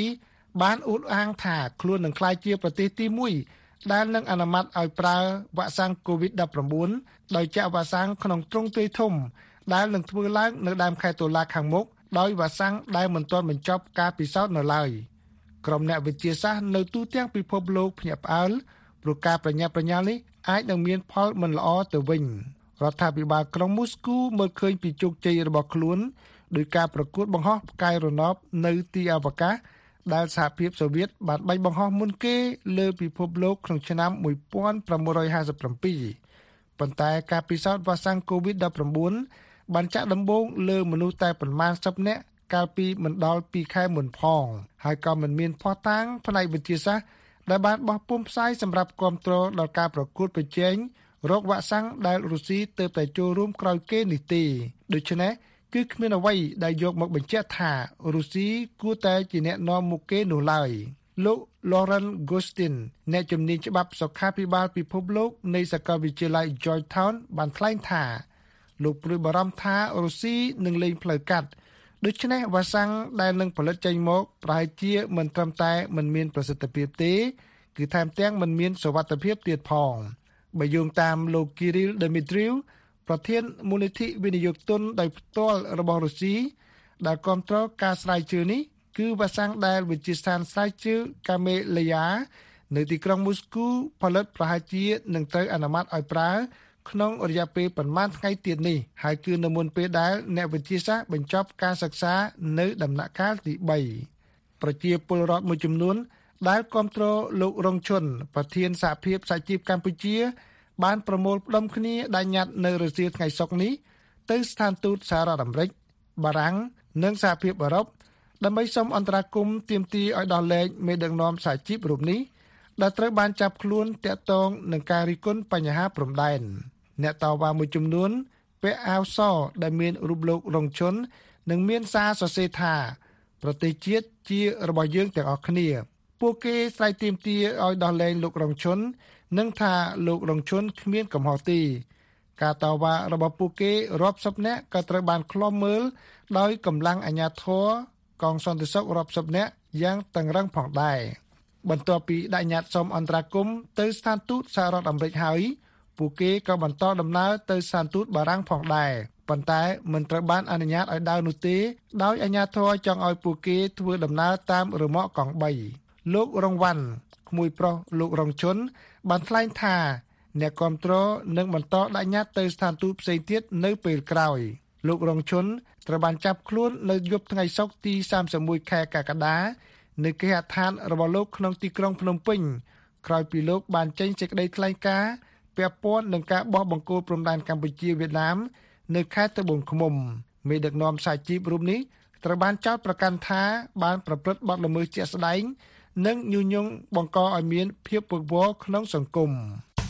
បានអួតអាងថាខ្លួននឹងក្លាយជាប្រទេសទីមួយដែលនឹងអនុម័តឲ្យប្រើវ៉ាក់សាំង កូវីដ ដប់ប្រាំបួន ដោយចាក់វ៉ាក់សាំងក្នុងទ្រង់ទ្រាយធំដែលនឹងធ្វើឡើងនៅដើមខែតុលាខាងមុខដោយវ៉ាក់សាំងដែលមិនទាន់បញ្ចប់ការពិសោធន៍នៅឡើយក្រុមអ្នកវិទ្យាសាស្ត្រនៅទូទាំងពិភពលោកភ្ញាក់ផ្អើលព្រោះការប្រញាប់ប្រញាល់នេះអាចនឹងមានផលមិនល្អទៅវិញរដ្ឋាភិបាលក្រុងមូស្គូមើលឃើញពីជោគជ័យរបស់ខ្លួនដោយការប្រកួតបង្ហោះផ្កាយរណបនៅទីអវកាសដែលសហភាពសូវៀតបានបាញ់បង្ហោះមុនគេលើពិភពលោកក្នុងឆ្នាំmột nghìn chín trăm hai mươi bảyប៉ុន្តែការពិសោធន៍វ៉ាក់សាំង កូវីដ ដប់ប្រាំបួន បានចាក់ដំបូងលើមនុស្សតែប្រមាណសិបនាក់កាលពីមិនដល់ពីរខែមុនផងហើយក៏មិនមានភស្តុតាងផ្នែកវិទ្យាសាស្ត្រដែលបានបោះពុម្ពផ្សាយសម្រាប់គាំទ្រដល់ការប្រកួតប្រជែងរកវ៉ាក់សាំងដែលរុស្ស៊ីទើបតែចូលរួមក្រោយគេនេះទេដូច្នេះគឺគ្មានអ្វីដែលយកមកបញ្ជាក់ថារុស្ស៊ីគួរតែជាអ្នកនាំមុខគេនោះឡើយលោក Lauren Gostin អ្នកជំនាញច្បាប់សុខាភិបាលពិភពលោកនៃសាកលវិទ្យាល័យ Georgetown បានថ្លែងថាលោកព្រួយបារម្ភថារុស្ស៊ីនឹងលេងផ្លូវកាត់ដូច្នេះវ៉ាក់សាំងដែលនឹងផលិតចេញមកប្រហែលជាមិនត្រឹមតែមិនមានប្រសិទ្ធភាពទេគឺថែមទាំងមិនមានសុវត្ថិភាពទៀតផងបើយោងតាមលោក Kirill Dmitriev ប្រធានមូលនិធិវិនិយោគទុនដោយផ្ទាល់របស់រុស្ស៊ីដែលគាំទ្រការស្រាវជ្រាវនេះគឺវ៉ាក់សាំងដែលវិទ្យាស្ថានស្រាវជ្រាវ Gamaleya នៅទីក្រុងមូស្គូផលិតប្រហែលជានឹងត្រូវអនុម័តឲ្យប្រើក្នុងរយៈពេលប្រមាណថ្ងៃទៀតនេះហើយគឺនៅមុនពេលដែលអ្នកវិទ្យាសាស្ត្របញ្ចប់ការសិក្សានៅដំណាក់កាលទីបីប្រជាពលរដ្ឋមួយចំនួនដែលគាំទ្រលោករងឈុនប្រធានសហភាពសហជីពកម្ពុជាបានប្រមូលផ្ដុំគ្នាដាក់ញត្តិនៅរសៀលថ្ងៃសុក្រនេះទៅស្ថានទូតសហរដ្ឋអាមេរិកបារាំងនិងសហភាពអឺរ៉ុបដើម្បីសុំអន្តរាគមន៍ទាមទារឲ្យដោះលែងមេដឹកនាំសហជីពរូបនេះដែលត្រូវបានចាប់ខ្លួនតាក់ទងនឹងការរិះគន់បញ្ហាព្រំដែនអ្នកតវ៉ាមួយចំនួនពាក់អាវសដែលមានរូបលោករងឈុននិងមានសារសរសេរថាប្រទេសជាតិជារបស់យើងទាំងអស់គ្នាពួកគេស្រែកទាមទារឲ្យដោះលែងលោករងឈុននិងថាលោករងឈុនគ្មានកំហុសទេការតវ៉ារបស់ពួកគេរាប់សិបនាក់ក៏ត្រូវបានឃ្លាំមើលដោយកម្លាំងអាជ្ញាធរកងសន្តិសុខរាប់សិបនាក់យ៉ាងតឹងរ៉ឹងផងដែរបន្ទាប់ពីដាក់ញត្តិសុំអន្តរាគមន៍ទៅស្ថានទូតសហរដ្ឋអាមេរិកហើយពួកគេក៏បន្តដំណើរទៅស្ថានទូតបារាំងផងដែរប៉ុន្តែមិនត្រូវបានអនុញ្ញាតឲ្យដើរនោះទេដោយអាជ្ញាធរចង់ឲ្យពួកគេធ្វើដំណើរតាមរ៉ឺម៉កកង់បីលោករងវ៉ាន់ក្មួយប្រុសលោករងឈុនបានថ្លែងថាអ្នកគាំទ្រនឹងបន្តដាក់ញត្តិទៅស្ថានទូតផ្សេងទៀតនៅពេលក្រោយលោករងឈុនត្រូវបានចាប់ខ្លួននៅយប់ថ្ងៃសុក្រទីសាមសិបមួយខែកក្កដានៅគេហដ្ឋានរបស់លោកក្នុងទីក្រុងភ្នំពេញក្រោយពីលោកបានចេញសេចក្តីថ្លែងការណ៍ពាក់ព័ន្ធនឹងការបោះបង្គោលព្រំដែនកម្ពុជាវៀតណាមនៅខេត្តត្បូងឃ្មុំមេដឹកនាំសហជីពរូបនេះត្រូវបានចោទប្រកាន់ថាបានប្រព្រឹត្តបទល្មើសជាក់ស្ដែងនិងញុះញង់បង្កឲ្យមានភាពវឹកវរក្នុងសង្គម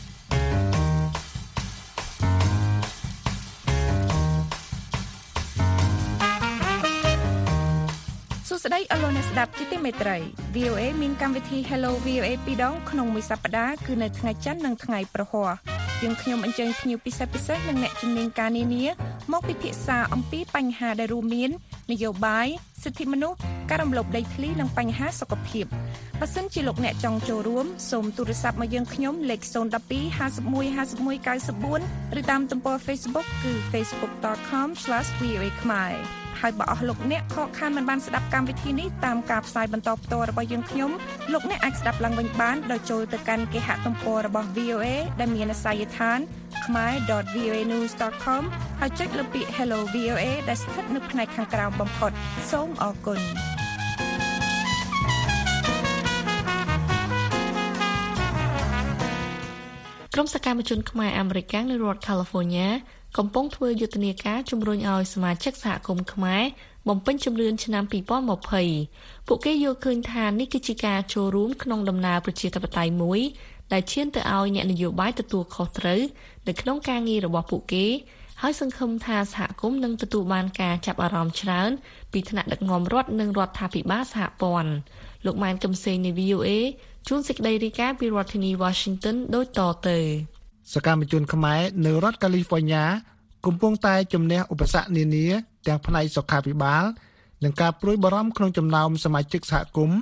សួស្តីអស់លោកអ្នកស្ដាប់ជាទីមេត្រី វី អូ เอ មានកម្មវិធី Hello វី អូ เอ ពីរដងក្នុងមួយសប្តាហ៍គឺនៅថ្ងៃច័ន្ទនិងថ្ងៃប្រហ័សយើងខ្ញុំអញ្ជើញភ្ញៀវពិសេសពិសេសនិងអ្នកជំនាញការនានាមកពិភាក្សាអំពីបញ្ហាដែលរួមមាននយោបាយសិទ្ធិមនុស្សការរំលោភដីធ្លីនិងបញ្ហាសុខភាពបើសិនជាលោកអ្នកចង់ចូលរួមសូមទូរស័ព្ទមកយើងខ្ញុំលេខศูนย์ หนึ่ง สอง ห้า หนึ่ง ห้า หนึ่ง เก้า สี่ ឬតាមទំព័រ Facebook គឺ facebook dot com slash v o a khmerហើយបើអស់លោកអ្នកខកខានមិនបានស្ដាប់កម្មវិធីនេះតាមការផ្សាយបន្តផ្ទាល់របស់យើងខ្ញុំលោកអ្នកអាចស្ដាប់ឡើងវិញបានដោយចូលទៅកាន់គេហទំព័ររបស់ វី អូ เอ ដែលមានអាសយដ្ឋាន khmer dot v o a news dot com ហើយចុចលើពាក្យ Hello វី អូ เอ ដែលស្ថិតនៅផ្នែកខាងក្រោមបំផុតសូមអរគុណក្រុមសកម្មជនខ្មែរអាមេរិកនៅរដ្ឋ California កំពុងធ្វើយុទ្ធនាការជំរុញឲ្យសមាជិកសហគមន៍ខ្មែរបំពេញជំរឿនឆ្នាំពីរពាន់ยี่สิบពួកគេយល់ឃើញថានេះគឺជាការចូលរួមក្នុងដំណើរប្រជាធិបតេយ្យមួយដែលឈានទៅឲ្យអ្នកនយោបាយទទួលខុសត្រូវនៅក្នុងការងាររបស់ពួកគេហើយសង្ឃឹមថាសហគមន៍នឹងទទួលបានការចាប់អារម្មណ៍ច្រើនពីថ្នាក់ដឹកនាំរដ្ឋនិងរដ្ឋាភិបាលសហព័ន្ធលោកម៉ែនកំសែងនៃ វី អូ เอ ជួនសេចក្តីរាយការណ៍ពីរដ្ឋធានី Washington ដូចតទៅសកម្មជនខ្មែរនៅរដ្ឋ California កំពុងតែជំនះឧបសគ្គនានាទាំងផ្នែកសុខាភិបាលនិងការព្រួយបារម្ភក្នុងចំណោមសមាជិកសហគមន៍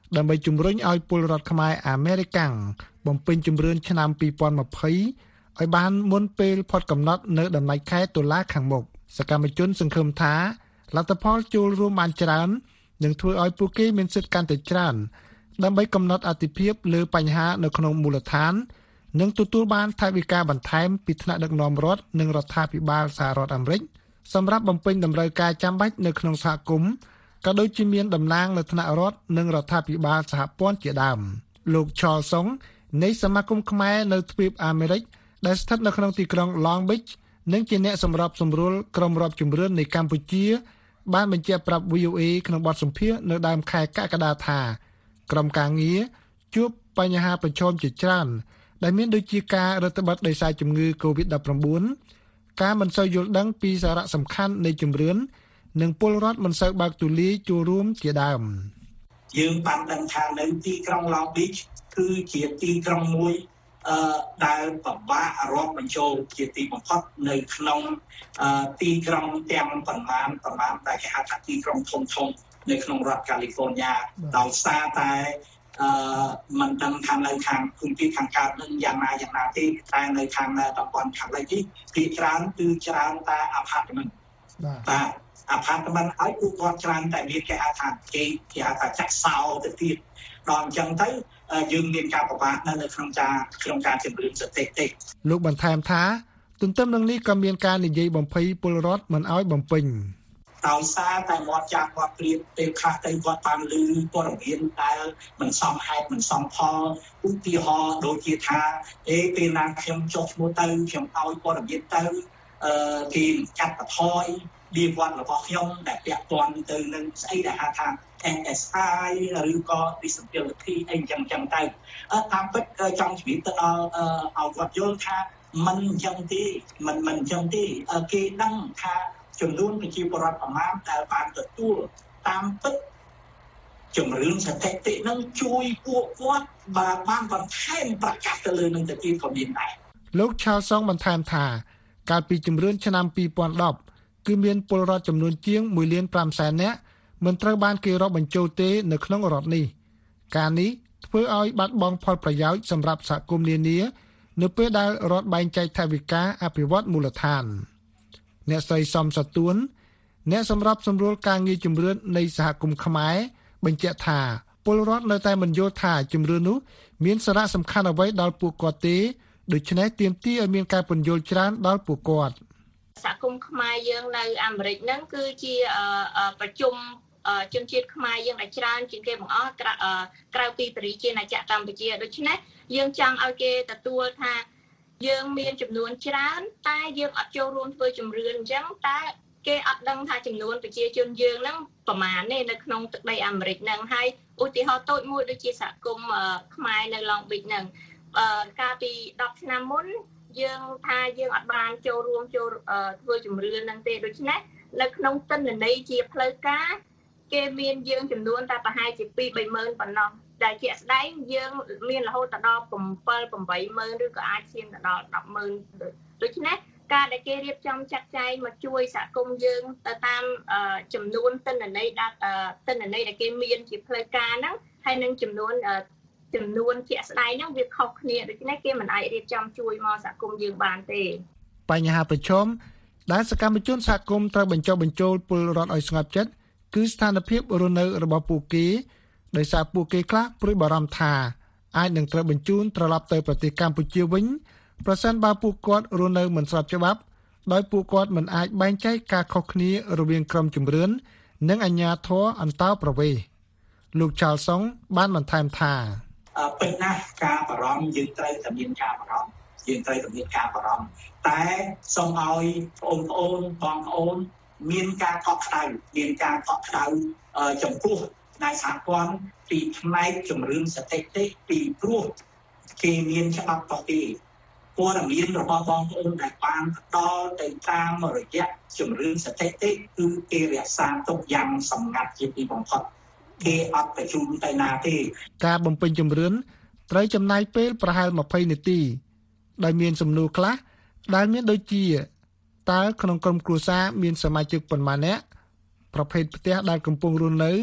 ដើម្បីជំរុញឲ្យពលរដ្ឋខ្មែរអាមេរិកាំងបំពេញជំរឿនឆ្នាំពីរពាន់ម្ភៃឲ្យបានមុនពេលផុតកំណត់នៅដំណាច់ខែតុលាខាងមុខសកម្មជនសង្ឃឹមថាលទ្ធផលចូលរួមបានច្រើននឹងធ្វើឲ្យពួកគេមានសិទ្ធិកាន់តែច្រើនដើម្បីកំណត់អធិភាពលើបញ្ហានៅក្នុងមូលដ្ឋាននិងទទួលបានថវិកាបន្ថែមពីថ្នាក់ដឹកនាំរដ្ឋនិងរដ្ឋាភិបាលសហរដ្ឋអាមេរិកសម្រាប់បំពេញតម្រូវការចាំបាច់នៅក្នុងសហគមន៍ក៏ដូចជាមានតំណាងនៅថ្នាក់រដ្ឋនិងរដ្ឋាភិបាលសហព័ន្ធជាដើមលោក Charles Song នៃសមាគមខ្មែរនៅទ្វីបអាមេរិកដែលស្ថិតនៅក្នុងទីក្រុង Long Beach និងជាអ្នកសម្របសម្រួលក្រុមរាប់ជំរឿននៃកម្ពុជាបានបញ្ជាក់ប្រាប់ វី អូ អេ ក្នុងបទសម្ភាសន៍នៅដើមខែកក្កដាថាក្រុមការងារជួបបញ្ហាប្រឈមជាច្រើនដែលមានដូចជាការរឹតបន្តឹងដោយសារជំងឺ កូវីដ ដប់ប្រាំបួន ការមិនសូវយល់ដឹងពីសារៈសំខាន់នៃជំរឿននិងពលរដ្ឋមិនសូវបើកទូលាយចូលរួមជាដើមយើងបានដឹងថានៅទីក្រុង Long Beach គឺជាទីក្រុងមួយអឺដែលពិបាករាប់បញ្ចូលជាទីបំផុតនៅក្នុងអឺទីក្រុងទាំងប្រមាណប្រមាណដែលគេហៅថាទីក្រុងធំធំនៅក្នុងរដ្ឋ California ដោយសារតែអឺមិនដឹងថានៅខាងភូមិភាគខាងកើតនឹងយ៉ាងណាយ៉ាងណាទេតែនៅខាងតំបន់ខាងលិចនេះភាគច្រើនគឺច្រើនតែអាផាតមិនបាទអាផាតមិនឲ្យពួកគាត់ច្រើនតែមានគេហៅថាគេគេហៅថាចាក់សោទៅទៀតដល់អញ្ចឹងទៅយើងមានការពិបាកនៅក្នុងការក្នុងការជំរុញសតិតិលោកបន្ថែមថាទន្ទឹមនឹងនេះក៏មានការនិយាយបំភ័យពលរដ្ឋមិនឲ្យបំពេញដោយសារតែមាត់ចាស់គាត់ព្រៀបពេលខ្លះទៅគាត់បានឮព័ត៌មានដែលមិនសមហេតុមិនសមផលឧទាហរណ៍ដូចជាថាអេពេលណាខ្ញុំចុះឈ្មោះទៅខ្ញុំឲ្យព័ត៌មានទៅអឺគេចាត់បន្ថយឌីវត្តរបស់ខ្ញុំដែលពាក់ព័ន្ធទៅនឹងស្អីដែលហៅថា เอ็น เอส ไอ ឬក៏ disability អីចឹងចឹងទៅតាមពិតចង់ជម្រាបទៅដល់ឲ្យគាត់យល់ថាមិនចឹងទេមិនមិនចឹងទេគេដឹងថាចំនួនប្រជាពលរដ្ឋប្រមាណដែលបានទទួលតាមពិតជំរឿនសតិតិនឹងជួយពួកគាត់បានបានបន្ថែមប្រកាសទៅលើនឹងទៅទៀតក៏មានដែរលោក Charles Song បន្ថែមថាកាលពីជំរឿនឆ្នាំពីរពាន់ដប់គឺមានពលរដ្ឋចំនួនជាងមួយលានប្រាំសែននាក់មិនត្រូវបានគេរាប់បញ្ចូលទេនៅក្នុងរដ្ឋនេះការនេះធ្វើឲ្យបាត់បង់ផលប្រយោជន៍សម្រាប់សហគមន៍នានានៅពេលដែលរដ្ឋបែងចែកថវិកាអភិវឌ្ឍមូលដ្ឋានអ្នកស្រីសំសទួនអ្នកសម្របសម្រួលការងារជំរឿននៃសហគមន៍ខ្មែរបញ្ជាក់ថាពលរដ្ឋនៅតែមិនយល់ថាជំរឿននោះមានសារៈសំខាន់អ្វីដល់ពួកគាត់ទេដូច្នេះទាមទារឲ្យមានការពន្យល់ច្រើនដល់ពួកគាត់សហគមន៍ខ្មែរយើងនៅអាមេរិកហ្នឹងគឺជាប្រជុំជនជាតិខ្មែរយើងដែលច្រើនជាងគេបង្អស់ក្រៅពីប្រជាណាចក្រកម្ពុជាដូច្នេះយើងចង់ឲ្យគេទទួលថាយើងមានចំនួនច្រើនតែយើងអត់ចូលរួមធ្វើជំរឿនអញ្ចឹងតែគេអត់ដឹងថាចំនួនប្រជាជនយើងហ្នឹងប្រមាណទេនៅក្នុងទឹកដីអាមេរិកហ្នឹងហើយឧទាហរណ៍តូចមួយដូចជាសហគមន៍ខ្មែរនៅ Long Beach ហ្នឹងកាលពីដប់ឆ្នាំមុនយើងថាយើងអត់បានចូលរួមចូលធ្វើជំរឿនហ្នឹងទេដូច្នេះនៅក្នុងទិន្នន័យជាផ្លូវការគេមានយើងចំនួនតែប្រហែលជា ពីរ បីម៉ឺនប៉ុណ្ណោះដែលជាក់ស្ដែងយើងមានរហូតដល់ 7 8ម៉ឺនឬក៏អាចឈានទៅដល់ 10ម៉ឺនដូច្នេះការដែលគេរៀបចំចាត់ចែងមកជួយសហគមន៍យើងទៅតាមចំនួនទិន្នន័យដែលទិន្នន័យដែលគេមានជាផ្លូវការហ្នឹងហើយនឹងចំនួនចំនួនជាក់ស្ដែងហ្នឹងវាខុសគ្នាដូច្នេះគេមិនអាចរៀបចំជួយមកសហគមន៍យើងបានទេបញ្ហាប្រឈមដែលសកម្មជនសហគមន៍ត្រូវបញ្ចុះបញ្ចូលពលរដ្ឋឲ្យស្ងប់ចិត្តគឺស្ថានភាពរស់នៅរបស់ពួកគេដោយសារពួកគេខ្លះព្រួយបារម្ភថាអាចនឹងត្រូវបញ្ជូនត្រឡប់ទៅប្រទេសកម្ពុជាវិញប្រសិនបើពួកគាត់រស់នៅមិនស្របច្បាប់ដោយពួកគាត់មិនអាចបែងចែកការខុសគ្នារវាងក្រុមជំរឿននិងអាជ្ញាធរអន្តោប្រវេសន៍លោក Charles Song បានបន្ថែមថាពេញណាស់ការបារម្ភយើងត្រូវតែមានការបារម្ភយើងត្រូវតែមានការបារម្ភតែសូមឲ្យបងប្អូនបងប្អូនមានការកក់ក្ដៅមានការកក់ក្ដៅចំពោះនៃសហព័ន្ធពីផ្នែកជំរឿនសតិតិពីព្រោះគេមានច្បាប់របស់គេព័ត៌មានរបស់បងប្អូនដែលបានផ្ដល់ទៅតាមរយៈជំរឿនសតិតិគឺគេរក្សាទុកយ៉ាងសម្ងាត់ជាទីបំផុតគេអត់បញ្ជូនទៅណាទេការបំពេញជំរឿនត្រូវចំណាយពេលប្រហែលម្ភៃនាទីដោយមានសំណួរខ្លះដែលមានដូចជាតើក្នុងក្រុមគ្រួសារមានសមាជិកប៉ុន្មាននាក់ប្រភេទផ្ទះដែលកំពុងរស់នៅ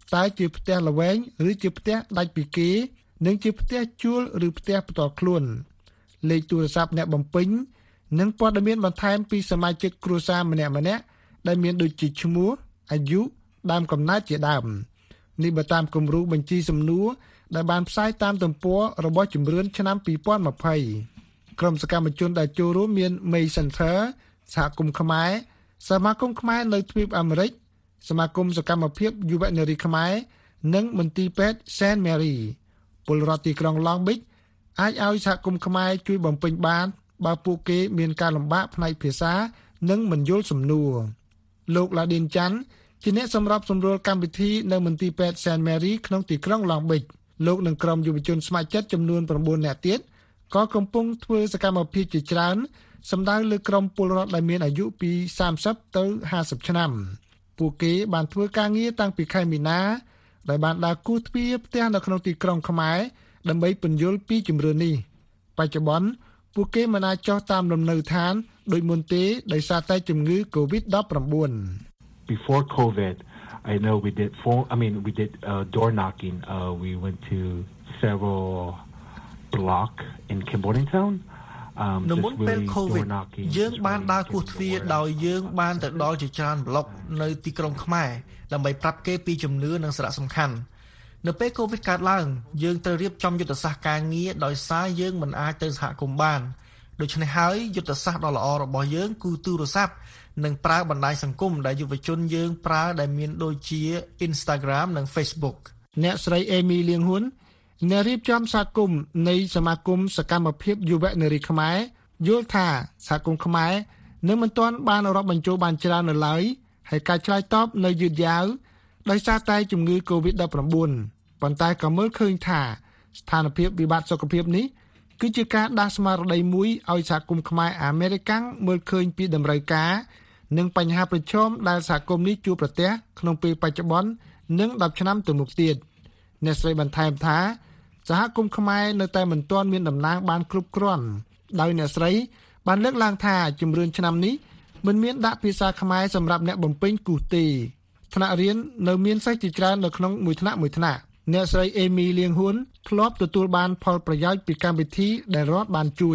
តើជាផ្ទះល្វែងឬជាផ្ទះដាច់ពីគេនិងជាផ្ទះជួលឬផ្ទះផ្ទាល់ខ្លួនលេខទូរស័ព្ទអ្នកបំពេញនិងព័ត៌មានបន្ថែមពីសមាជិកគ្រួសារម្នាក់ៗដែលមានដូចជាឈ្មោះអាយុដើមកំណើតជាដើមនេះបើតាមគំរូបញ្ជីសំណួរដែលបានផ្សាយតាមទំព័ររបស់ជំរឿនឆ្នាំពីរពាន់ยี่สิบក្រុមសកម្មជនដែលចូលរួមមាន May Center សហគមន៍ខ្មែរសមាគមខ្មែរនៅទ្វីបអាមេរិកសមាគមសកម្មភាពយុវនារីខ្មែរនិងមន្ទីរពេទ្យ Saint Mary ពលរដ្ឋទីក្រុង Long Beach អាចឲ្យសហគមន៍ខ្មែរជួយបំពេញបានបើពួកគេមានការលំបាកផ្នែកភាសានិងមិនយល់សំណួរលោក Ladin Chan ជាអ្នកសម្របសម្រួលកម្មវិធីនៅមន្ទីរពេទ្យ Saint Mary ក្នុងទីក្រុង Long Beach លោកនិងក្រុមយុវជនស្ម័គ្រចិត្តចំនួនnineនាក់ទៀតក៏កំពុងធ្វើសកម្មភាពជាច្រើនសម្ដៅលើក្រុមពលរដ្ឋដែលមានអាយុពីthirtyទៅfiftyឆ្នាំពួកគេបានធ្វើការងារតាំងពីខែមីនាដែលបានដើរគូសទ្វារផ្ទះនៅក្នុងទីក្រុងខ្មែរដើម្បីពន្យល់ពីជំរឿននេះបច្ចុប្បន្នពួកគេមិនអាចចុះតាមលំនៅឋានដោយមុនទេដោយសារតែជំងឺ COVID nineteen Before COVID I know we did phone I mean we did uh, door knocking uh, we went to several block in Cambodia Town um នៅមុនពេល COVID យើងបានដើរគោះទ្វារដោយយើងបានទៅដល់ជាច្រើនប្លុកនៅទីក្រុងខ្មែរដើម្បីប្រាប់គេពីជំនឿនិងសារៈសំខាន់នៅពេល COVID កើតឡើងយើងត្រូវរៀបចំយុទ្ធសាស្ត្រការងារដោយសារយើងមិនអាចទៅសហគមន៍បានដូច្នេះហើយយុទ្ធសាស្ត្រដ៏ល្អរបស់យើងគឺទូរស័ព្ទនិងប្រើបណ្ដាញសង្គមដែលយុវជនយើងប្រើដែលមានដូចជា Instagram និង Facebook អ្នកស្រី Amy លៀងហ៊ុនអ្នករៀបចំសហគមន៍នៃសមាគមសកម្មភាពយុវនារីខ្មែរយល់ថាសហគមន៍ខ្មែរនៅមិនទាន់បានរាប់បញ្ចូលបានច្រើននៅឡើយហើយការឆ្លើយតបនៅយឺតយ៉ាវដោយសារតែជំងឺ COVID nineteen ប៉ុន្តែក៏មើលឃើញថាស្ថានភាពវិបត្តិសុខភាពនេះគឺជាការដាស់ស្មារតីមួយឲ្យសហគមន៍ខ្មែរអាមេរិកាំងមើលឃើញពីតម្រូវការនិងបញ្ហាប្រឈមដែលសហគមន៍នេះជួបប្រទះក្នុងពេលបច្ចុប្បន្ននិងtenឆ្នាំទៅមុខទៀតអ្នកស្រីបន្ថែមថាសហគមន៍ខ្មែរនៅតែមិនទាន់មានតំណាងបានគ្រប់គ្រាន់ដោយអ្នកស្រីបានលើកឡើងថាជំរឿនឆ្នាំនេះមិនមានដាក់ភាសាខ្មែរសម្រាប់អ្នកបំពេញគូសទេថ្នាក់រៀននៅមានសិស្សជាច្រើននៅក្នុងមួយថ្នាក់មួយថ្នាក់អ្នកស្រី Amy លៀងហ៊ុនធ្លាប់ទទួលបានផលប្រយោជន៍ពីកម្មវិធីដែលរដ្ឋបានជួយ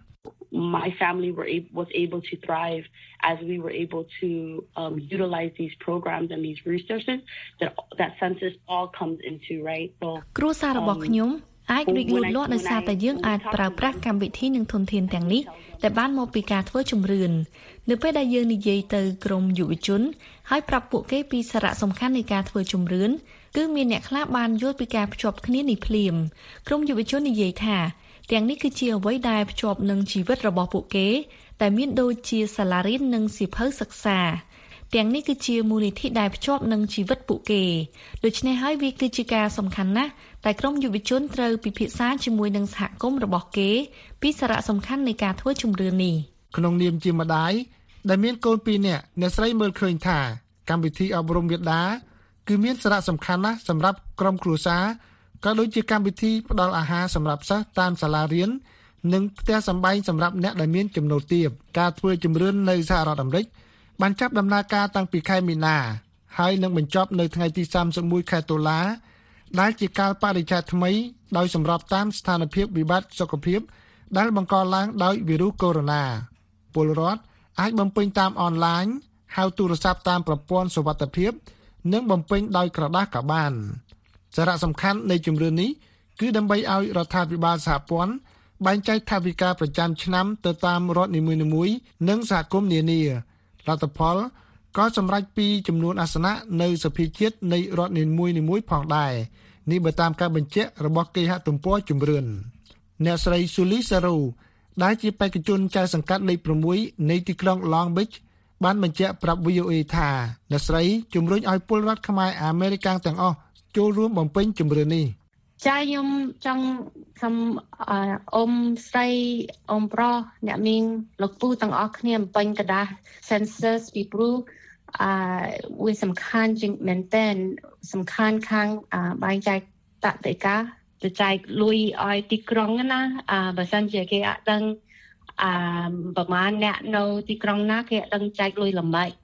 My family were able, was able to thrive as we were able to um, utilize these programs and these resources that that census all comes into, right? So គ្រួសាររបស់ខ្ញុំអាចរីកលូតលាស់ដោយសារតែយើងអាចប្រើប្រាស់កម្មវិធីនិងធនធានទាំងនេះដែលបានមកពីការធ្វើជំរឿននៅពេលដែលយើងនិយាយទៅក្រុមយុវជនហើយប្រាប់ពួកគេពីសារៈសំខាន់នៃការធ្វើជំរឿនគឺមានអ្នកខ្លះបានយល់ពីការភ្ជាប់គ្នានេះភ្លាមក្រុមយុវជននិយាយថាទាំងនេះគឺជាអ្វីដែលភ្ជាប់នឹងជីវិតរបស់ពួកគេតែមានដូចជាសាលារៀននិងសៀវភៅសិក្សាទាំងនេះគឺជាមូលនិធិដែលភ្ជាប់នឹងជីវិតពួកគេដូច្នេះហើយវាគឺជាការសំខាន់ណាស់តែក្រុមយុវជនត្រូវពិភាក្សាជាមួយនឹងសហគមន៍របស់គេពីសារៈសំខាន់នៃការធ្វើជំរឿននេះក្នុងនាមជាម្ដាយដែលមានកូនពីរនាក់អ្នកស្រីមើលឃើញថាកម្មវិធីអប់រំមាតាគឺមានសារៈសំខាន់ណាស់សម្រាប់ក្រុមគ្រួសារក៏ដូចជាកម្មវិធីផ្ដល់អាហារសម្រាប់សិស្សតាមសាលារៀននិងផ្ទះសម្បែងសម្រាប់អ្នកដែលមានចំណូលទាបការធ្វើជំរឿននៅសហរដ្ឋអាមេរិកបានចាប់ដំណើរការតាំងពីខែមីនាហើយនឹងបញ្ចប់នៅថ្ងៃទីthirty-oneខែតុលាដែលជាកាលបរិច្ឆេទថ្មីដោយសម្របតាមស្ថានភាពវិបត្តិសុខភាពដែលបង្កឡើងដោយវីរុសកូវីដ -nineteen ពលរដ្ឋអាចបំពេញតាមអនឡាញហៅទូរស័ព្ទតាមប្រព័ន្ធសុវត្ថិភាពនិងបំពេញដោយក្រដាសក៏បានសារៈសំខាន់នៃជំរឿននេះគឺដើម្បីឲ្យរដ្ឋាភិបាលសហព័ន្ធបែងចែកថវិកាប្រចាំឆ្នាំទៅតាមរដ្ឋនីមួយៗនិងសហគមន៍នានាលទ្ធផលក៏សម្រេចពីចំនួនអាសនៈនៅសភាជាតិនៃរដ្ឋនីមួយៗផងដែរនេះបើតាមការបញ្ជាក់របស់គេហទំព័រជំរឿនអ្នកស្រីស៊ូលីសារ៉ូដែលជាបេក្ខជនចៅសង្កាត់លេខsixនៃទីក្រុង Long Beach បានបញ្ជាក់ប្រាប់ V O A ថាអ្នកស្រីជំរុញឲ្យពលរដ្ឋខ្មែរអាមេរិកាំងទាំងអស់ចូលរួមបំពេញជំរឿននេះចាខ្ញុំចង់សូមអ៊ំស្រីអ៊ំប្រុសអ្នកមីងលោកពូទាំងអស់គ្នាបំពេញกระดาษ census ពីព្រោះអឺវាសំខាន់ជាងមែនតើសំខាន់ខាងបែងចែកតតិកាទៅចែកលុយឲ្យទីក្រុងណាអឺបើសិនជាគេអត់ដឹងអឺប្រហែលអ្នកនៅទីក្រុងណាគេអត់ដឹងចែកលុយល្មិច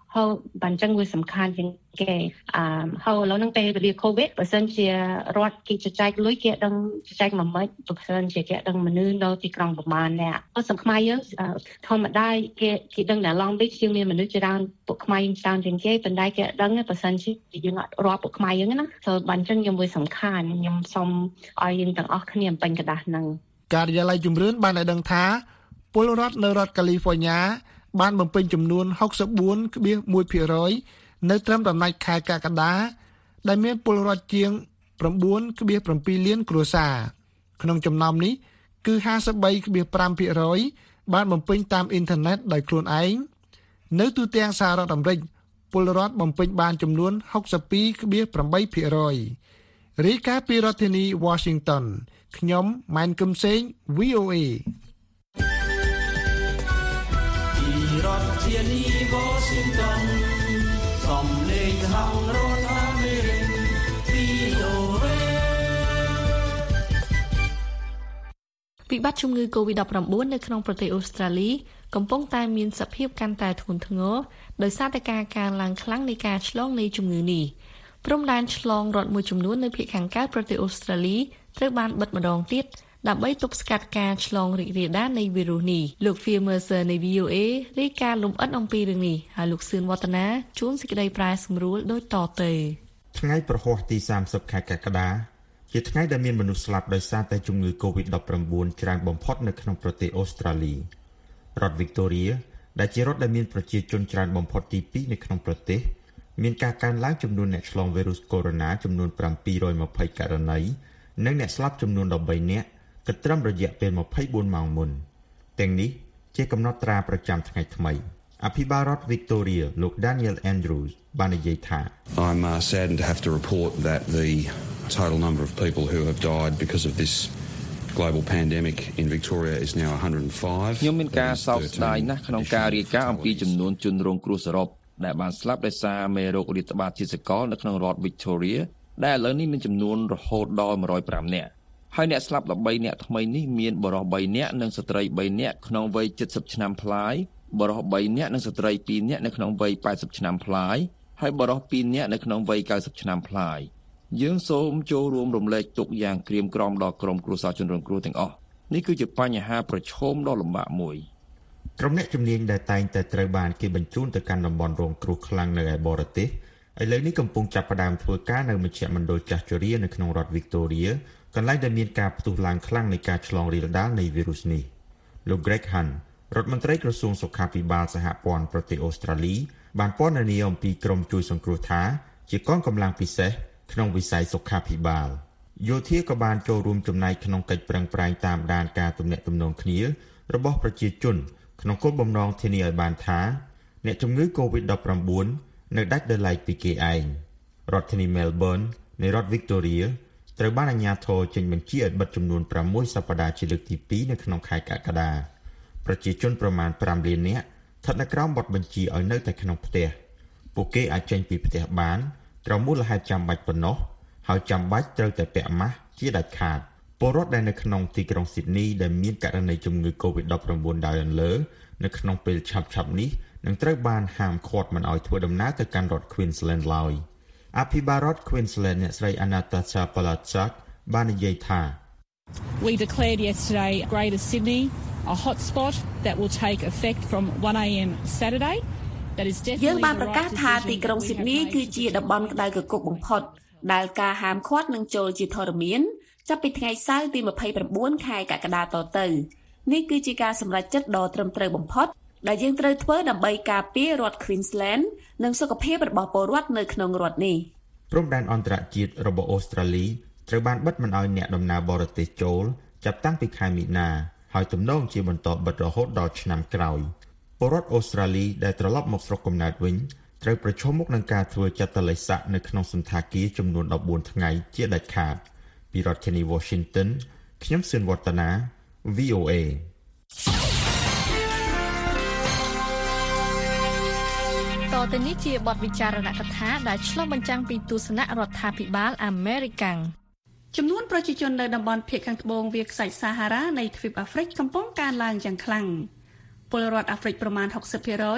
ហើយបានចឹងវាសំខាន់ជាងគេអឺហើយឥឡូវហ្នឹងពេលវេលា COVID បើសិនជារដ្ឋគេចែកលុយគេដឹងចែកមួយម៉េចបើសិនជាគេដឹងមនុស្សនៅទីក្រុងប្រមាណអ្នកអត់សំខ្មែរយើងធម្មតាគេគេដឹងតែ Long Beach ជាងមានមនុស្សច្រើនពួកខ្មែរយើងច្រើនជាងគេប៉ុន្តែគេដឹងបើសិនជាយើងអត់រាប់ពួកខ្មែរយើងណាဆိုបានចឹងខ្ញុំវាសំខាន់ខ្ញុំសូមឲ្យយើងទាំងអស់គ្នាពេញกระดาษហ្នឹងការិយាល័យជំរឿនបានឲ្យដឹងថាពលរដ្ឋនៅរដ្ឋកាលីហ្វ័រញ៉ាបានបំពេញចំនួន ហុកសិបបួនដុល្លារមួយភាគរយ នៅត្រឹមដំណាច់ខែកក្កដាដែលមានពលរដ្ឋជាង ៩.៧ លានគ្រួសារក្នុងចំណោមនេះគឺ ហាសិបបីដុល្លារប្រាំភាគរយ បានបំពេញតាមអ៊ីនធឺណិតដោយខ្លួនឯងនៅទូទាំងសហរដ្ឋអាមេរិកពលរដ្ឋបំពេញបានចំនួន ហុកសិបពីរដុល្លារប្រាំបីភាគរយ រាយការណ៍ពីរដ្ឋធានី Washington ខ្ញុំម៉ែនគឹមសេង វី អូ เอរដ្ឋធានី Washington សំឡេងហៅរដ្ឋអាមេរិក វី អូ เอវិបត្តិជំងឺ កូវីដ ដប់ប្រាំបួន នៅក្នុងប្រទេសអូស្ត្រាលីកំពុងតែមានសភាពកាន់តែធ្ងន់ធ្ងរដោយសារតែការកើនឡើងខ្លាំងនៃការឆ្លងនៃជំងឺនេះព្រំដែនឆ្លងរដ្ឋមួយចំនួននៅភាគខាងកើតប្រទេសអូស្ត្រាលីត្រូវបានបិទម្ដងទៀតដើម្បីទប់ស្កាត់ការឆ្លងរីករាលដាលនៃវីរុសនេះលោក Phil Mercer នៃ វី អូ เอ រាយការណ៍លម្អិតអំពីរឿងនេះហើយលោកសឿនវឌ្ឍនាជួនសេចក្តីប្រែសម្រួលដូចតទៅថ្ងៃប្រហ័សទីសាមសិបខែកក្កដាជាថ្ងៃដែលមានមនុស្សស្លាប់ដោយសារតែជំងឺ កូវីដ ដប់ប្រាំបួន ច្រើនបំផុតនៅក្នុងប្រទេសអូស្ត្រាលីរដ្ឋ Victoria ដែលជារដ្ឋដែលមានប្រជាជនច្រើនបំផុតទីពីរនៅក្នុងប្រទេសមានការកើនឡើងចំនួនអ្នកឆ្លងវីរុសកូវីដ ចំនួន ប្រាំពីររយម្ភៃ ករណីនិងអ្នកស្លាប់ចំនួន ដប់បីនាក់គិតត្រឹមរយៈពេលម្ភៃបួនម៉ោងមុនទាំងនេះជាកំណត់ត្រាប្រចាំថ្ងៃថ្មីអភិបាលរដ្ឋ Victoria លោក Daniel Andrews បាននិយាយថា I'm uh, saddened to have to report that the total number of people who have died because of this global pandemic in Victoria is now one hundred five ខ្ញុំមានការសោកស្ដាយណាស់ក្នុងការរាយការណ៍អំពីចំនួនជនរងគ្រោះសរុបដែលបានស្លាប់ដោយសារមេរោគរាតត្បាតជាសកលនៅក្នុងរដ្ឋ Victoria ដែលឥឡូវនេះមានចំនួនរហូតដល់one hundred fiveនាក់ហើយអ្នកស្លាប់ដប់បីនាក់ថ្មីនេះមានបុរសបីនាក់និងស្ត្រីបីនាក់ក្នុងវ័យ70ឆ្នាំប្លាយបុរសបីនាក់និងស្ត្រីពីរនាក់នៅក្នុងវ័យ80ឆ្នាំប្លាយហើយបុរសពីរនាក់នៅក្នុងវ័យ90ឆ្នាំប្លាយយើងសូមចូលរួមរំលែកទុក្ខយ៉ាងក្រៀមក្រំដល់ក្រុមគ្រួសារជនរងគ្រោះទាំងអស់នេះគឺជាបញ្ហាប្រឈមដ៏លំបាកមួយក្រុមអ្នកជំនាញដែលតែងតែត្រូវបានគេបញ្ជូនទៅកាន់តំបន់រងគ្រោះខ្លាំងនៅឯបរទេសឥឡូវនេះកំពុងចាប់ផ្ដើមធ្វើការនៅមជ្ឈមណ្ឌលចាស់ជរានៅក្នុងរដ្ឋ Victoria កន្លែងដែលមានការផ្ទុះឡើងខ្លាំងនៃការឆ្លងរាលដាលនៃវីរុសនេះលោក Greg Hunt រដ្ឋមន្ត្រីក្រសួងសុខាភិបាលសហព័ន្ធប្រទេសអូស្ត្រាលីបានពណ៌នាអំពីក្រុមជួយសង្គ្រោះថាជាកងកម្លាំងពិសេសក្នុងវិស័យសុខាភិបាលយោធាក៏បានចូលរួមចំណែកក្នុងកិច្ចប្រឹងប្រែងតាមដានការទំនាក់ទំនងគ្នារបស់ប្រជាជនក្នុងគោលបំណងធានាឲ្យបានថាអ្នកជំងឺ កូវីដ ដប់ប្រាំបួន នៅដាច់ដោយឡែកពីគេឯងរដ្ឋធានី Melbourne នៃរដ្ឋ Victoria ត្រូវបានអាជ្ញាធរចេញបញ្ជាឲ្យបិទចំនួនប្រាំមួយសប្តាហ៍ជាលើកទីពីរនៅក្នុងខែកក្កដាប្រជាជនប្រមាណប្រាំលាននាក់ស្ថិតនៅក្រោមបទបញ្ជាឲ្យនៅតែក្នុងផ្ទះពួកគេអាចចេញពីផ្ទះបានក្រោមមូលហេតុចាំបាច់ប៉ុណ្ណោះហើយចាំបាច់ត្រូវតែពាក់ម៉ាស់ជាដាច់ខាតពលរដ្ឋដែលនៅក្នុងទីក្រុង Sydney ដែលមានករណីជំងឺ កូវីដ ដប់ប្រាំបួន ដោយអន្លើនៅក្នុងពេលឆាប់ៗនេះនឹងត្រូវបានហាមឃាត់មិនឲ្យធ្វើដំណើរទៅកាន់រដ្ឋ Queensland ឡើយអភិបាលរដ្ឋ Queensland អ្នកស្រី Anastasia Palaszczuk បាននិយាយថា We declared yesterday Greater Sydney a hotspot that will take effect from one a m Saturday that is definitely យើងបានប្រកាសថាទីក្រុង Sydney គឺជាតំបន់ក្តៅគគុកបំផុតដែលការហាមឃាត់នឹងចូលជាធរមានចាប់ពីថ្ងៃសៅរ៍ទីម្ភៃប្រាំបួនខែកក្កដាតទៅនេះគឺជាការសម្រេចចិត្តដ៏ត្រឹមត្រូវបំផុតដែលយើងត្រូវធ្វើដើម្បីការពាររដ្ឋ Queensland និងសុខភាពរបស់ពលរដ្ឋនៅក្នុងរដ្ឋនេះព្រំដែនអន្តរជាតិរបស់អូស្ត្រាលីត្រូវបានបិទមិនឲ្យអ្នកដំណើរបរទេសចូលចាប់តាំងពីខែមីនាហើយទំនងជាបន្តបិទរហូតដល់ឆ្នាំក្រោយពលរដ្ឋអូស្ត្រាលីដែលត្រឡប់មកស្រុកកំណើតវិញត្រូវប្រឈមមុខនឹងការធ្វើចតុលេខនៅក្នុងសន្តាគារចំនួនដប់បួនថ្ងៃជាដាច់ខាតពីរដ្ឋធានី Washington ខ្ញុំសឿនវឌ្ឍនា វី អូ เอតទៅនេះជាបទវិចារណកថាដែលឆ្លុះបញ្ចាំងពីទស្សនៈរដ្ឋាភិបាលអាមេរិកចំនួនប្រជាជននៅតំបន់ភាគខាងត្បូងវាលខ្សាច់សាហារ៉ានៃទ្វីបអាហ្វ្រិកកំពុងកើនឡើងយ៉ាងខ្លាំងពលរដ្ឋអាហ្វ្រិកប្រមាណ หกสิบเปอร์เซ็นต์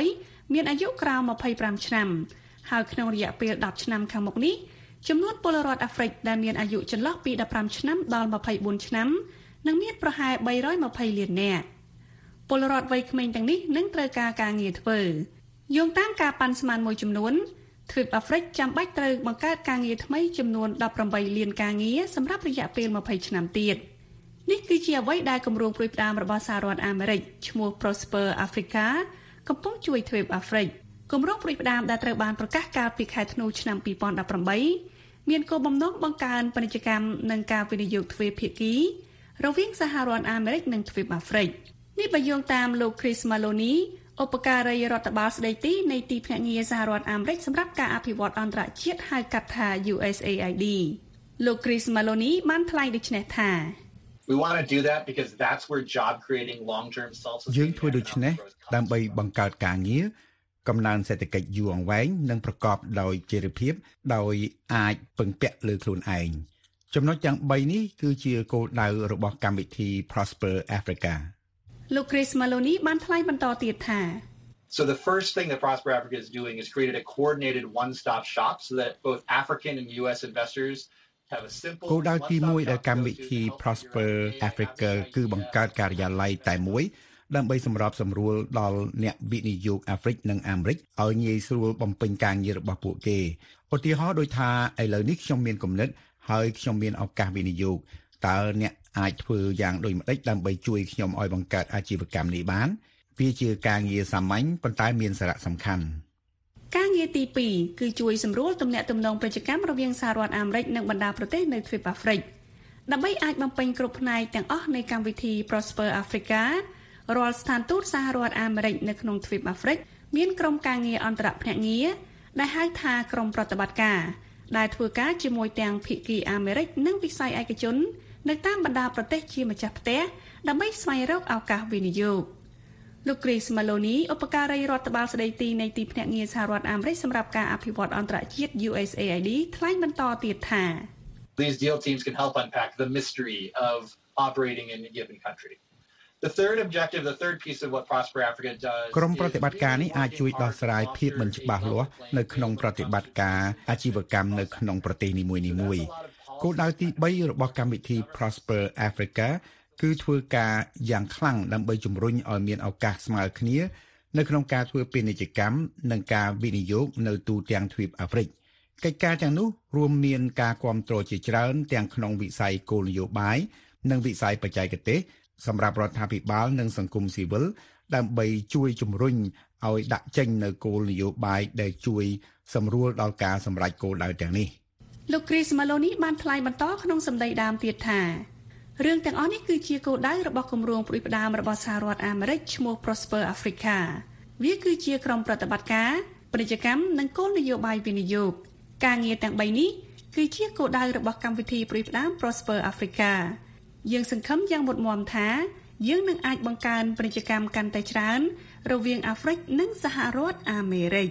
មានអាយុក្រោមยี่สิบห้าឆ្នាំហើយក្នុងរយៈពេលដប់ឆ្នាំខាងមុខនេះចំនួនពលរដ្ឋអាហ្វ្រិកដែលមានអាយុចន្លោះពីដប់ប្រាំឆ្នាំដល់ยี่สิบสี่ឆ្នាំនឹងមានប្រហែលបីរយยี่สิบលាននាក់ពលរដ្ឋវ័យក្មេងទាំងនេះនឹងត្រូវការការងារធ្វើយោងតាមការប៉ាន់ស្មានមួយចំនួនទ្វីបអាហ្វ្រិកចាំបាច់ត្រូវបង្កើតការងារថ្មីចំនួនដប់ប្រាំបីលានការងារសម្រាប់រយៈពេលยี่สิบឆ្នាំទៀតនេះគឺជាអ្វីដែលគម្រោងព្រួយផ្ដាំរបស់សហរដ្ឋអាមេរិកឈ្មោះ Prosper Africa កំពុងជួយទ្វីបអាហ្វ្រិកគម្រោងព្រួយផ្ដាំដែលត្រូវបានប្រកាសកាលពីខែធ្នូឆ្នាំยี่สิบสิบแปดមានគោលបំណងបង្កើនពាណិជ្ជកម្មនិងការវិនិយោគទ្វេភាគីរវាងសហរដ្ឋអាមេរិកនិងទ្វីបអាហ្វ្រិកនេះបើយោងតាមលោក Chris Maloney ឧបការីរដ្ឋបាលស្ដីទីនៃទីភ្នាក់ងារសហរដ្ឋអាមេរិកសម្រាប់ការអភិវឌ្ឍអន្តរជាតិហៅកាត់ថា U S A I D លោក Chris Maloney បានថ្លែងដូចនេះថា We want to do that because that's where job creating long-term self-sustaining យើងធ្វើដូច្នេះដើម្បីបង្កើតការងារកំណើនសេដ្ឋកិច្ចយូរអង្វែងនិងប្រកបដោយចីរភាពដោយអាចពឹងពាក់លើខ្លួនឯងចំណុចទាំងបីនេះគឺជាគោលដៅរបស់កម្មវិធី Prosper Africa លោក Chris Maloney បានថ្លែងបន្តទៀតថា So the first thing that Prosper Africa is doing is created a coordinated one-stop shop so that both African and U S investors have a simple គោលដៅទីមួយដែលកម្មវិធី Prosper Africa គឺបង្កើតការិយាល័យតែមួយដើម្បីសម្របសម្រួលដល់អ្នកវិនិយោគអាហ្វ្រិកនិងអាមេរិកឲ្យងាយស្រួលបំពេញការងាររបស់ពួកគេឧទាហរណ៍ដូចថាឥឡូវនេះខ្ញុំមានគំនិតហើយខ្ញុំមានឱកាសវិនិយោគតើអ្នកអាចធ្វើយ៉ាងដូចម្តេចដើម្បីជួយខ្ញុំឲ្យបង្កើតអាជីវកម្មនេះបានវាជាការងារសាមញ្ញប៉ុន្តែមានសារៈសំខាន់ការងារទីពីរគឺជួយសម្រួលទំនាក់ទំនងពាណិជ្ជកម្មរវាងសហរដ្ឋអាមេរិកនិងបណ្ដាប្រទេសនៅទ្វីបអាហ្វ្រិកដើម្បីអាចបំពេញគ្រប់ផ្នែកទាំងអស់នៃកម្មវិធី Prosper Africaរាល់ស្ថានទូតសហរដ្ឋអាមេរិកនៅក្នុងទ្វីបអាហ្វ្រិកមានក្រុមការងារអន្តរភ្នាក់ងារដែលហៅថាក្រុមប្រតិបត្តិការដែលធ្វើការជាមួយទាំងភាគីអាមេរិកនិងវិស័យឯកជននៅតាមបណ្ដាប្រទេសជាម្ចាស់ផ្ទះដើម្បីស្វែងរកឱកាសវិនិយោគលោក Chris Maloney ឧបការីរដ្ឋបាលស្ដីទីនៃទីភ្នាក់ងារសហរដ្ឋអាមេរិកសម្រាប់ការអភិវឌ្ឍអន្តរជាតិ U S A I D ថ្លែងបន្តទៀតថា These deal teams can help unpack the mystery of operating in a given country. The third objective, the third piece of what Prosper Africa does ក្រុមប្រតិបត្តិការនេះអាចជួយដោះស្រាយភាពមិនច្បាស់លាស់នៅក្នុងប្រតិបត្តិការអាជីវកម្មនៅក្នុងប្រទេសនីមួយៗគោលដៅទីបីរបស់កម្មវិធី Prosper Africa គឺធ្វើការយ៉ាងខ្លាំងដើម្បីជំរុញឲ្យមានឱកាសស្មើគ្នានៅក្នុងការធ្វើពាណិជ្ជកម្មនិងការវិនិយោគនៅទូទាំងទ្វីបអាហ្វ្រិកកិច្ចការទាំងនោះរួមមានការគាំទ្រជាច្រើនទាំងក្នុងវិស័យគោលនយោបាយនិងវិស័យបច្ចេកទេសសម្រាប់រដ្ឋាភិបាលនិងសង្គមស៊ីវិលដើម្បីជួយជំរុញឲ្យដាក់ចេញនៅគោលនយោបាយដែលជួយសម្រួលដល់ការសម្រេចគោលដៅទាំងនេះលោក Chris Maloney បានថ្លែងបន្តក្នុងសម្ដីដើមទៀតថារឿងទាំងអស់នេះគឺជាគោលដៅរបស់គម្រោងផ្ដួចផ្ដើមរបស់សហរដ្ឋអាមេរិកឈ្មោះ Prosper Africa វាគឺជាក្រុមប្រតិបត្តិការពាណិជ្ជកម្មនិងគោលនយោបាយវិនិយោគការងារទាំងបីនេះគឺជាគោលដៅរបស់កម្មវិធីផ្ដួចផ្ដើម Prosper Africa យើងសង្ឃឹមយ៉ាងមុតមាំថាយើងនឹងអាចបង្កើនពាណិជ្ជកម្មកាន់តែច្រើនរវាងអាហ្វ្រិកនិងសហរដ្ឋអាមេរិក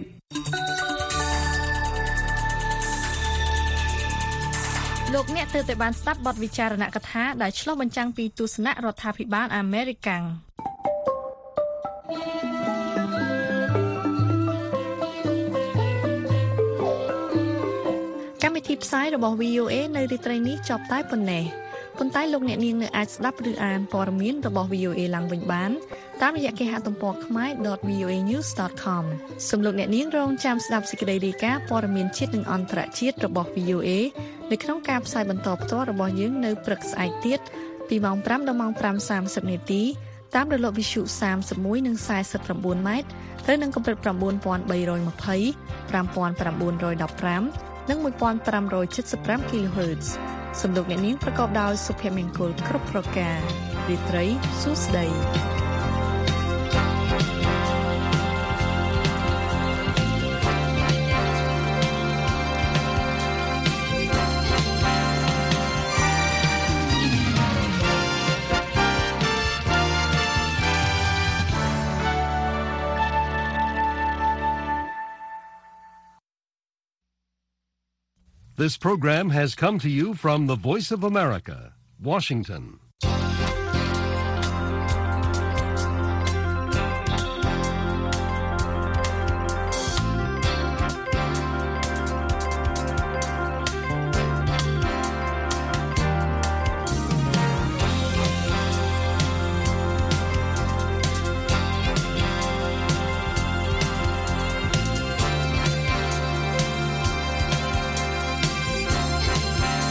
លោកអ្នកទើបតែបានស្ដាប់បទវិចារណកថាដែលឆ្លុះបញ្ចាំងពីទស្សនៈរដ្ឋាភិបាលអាមេរិកកម្មវិធីផ្សាយរបស់ V O A នៅរាត្រីនេះចប់តែប៉ុណ្ណេះប៉ុន្តែលោកអ្នកនាងនៅអាចស្ដាប់ឬអានព័ត៌មានរបស់ V O A ឡើងវិញបានតាមរយៈគេហទំព័រ khmae dot v o a news dot com សូមលោកអ្នកនាងរងចាំស្ដាប់សេចក្តីរាយការណ៍ព័ត៌មានជាតិនិងអន្តរជាតិរបស់ V O A នៅក្នុងការផ្សាយបន្តផ្ទាល់របស់យើងនៅព្រឹកស្អែកទៀតពីម៉ោងfiveដល់ម៉ោងfiveសាមសិបនាទីតាមរលកវិទ្យុthirty-oneនិងforty-nineម៉ែត្រត្រូវនឹងកម្រិតnine thousand three hundred twenty, five thousand nine hundred fifteenនិងfifteen seventy-five គីឡូហឺតซ์សូមលោកអ្នកនាងប្រកបដោយសុភមង្គលគ្រប់ប្រការរាត្រីសួស្តី This program has come to you from the Voice of America, Washington.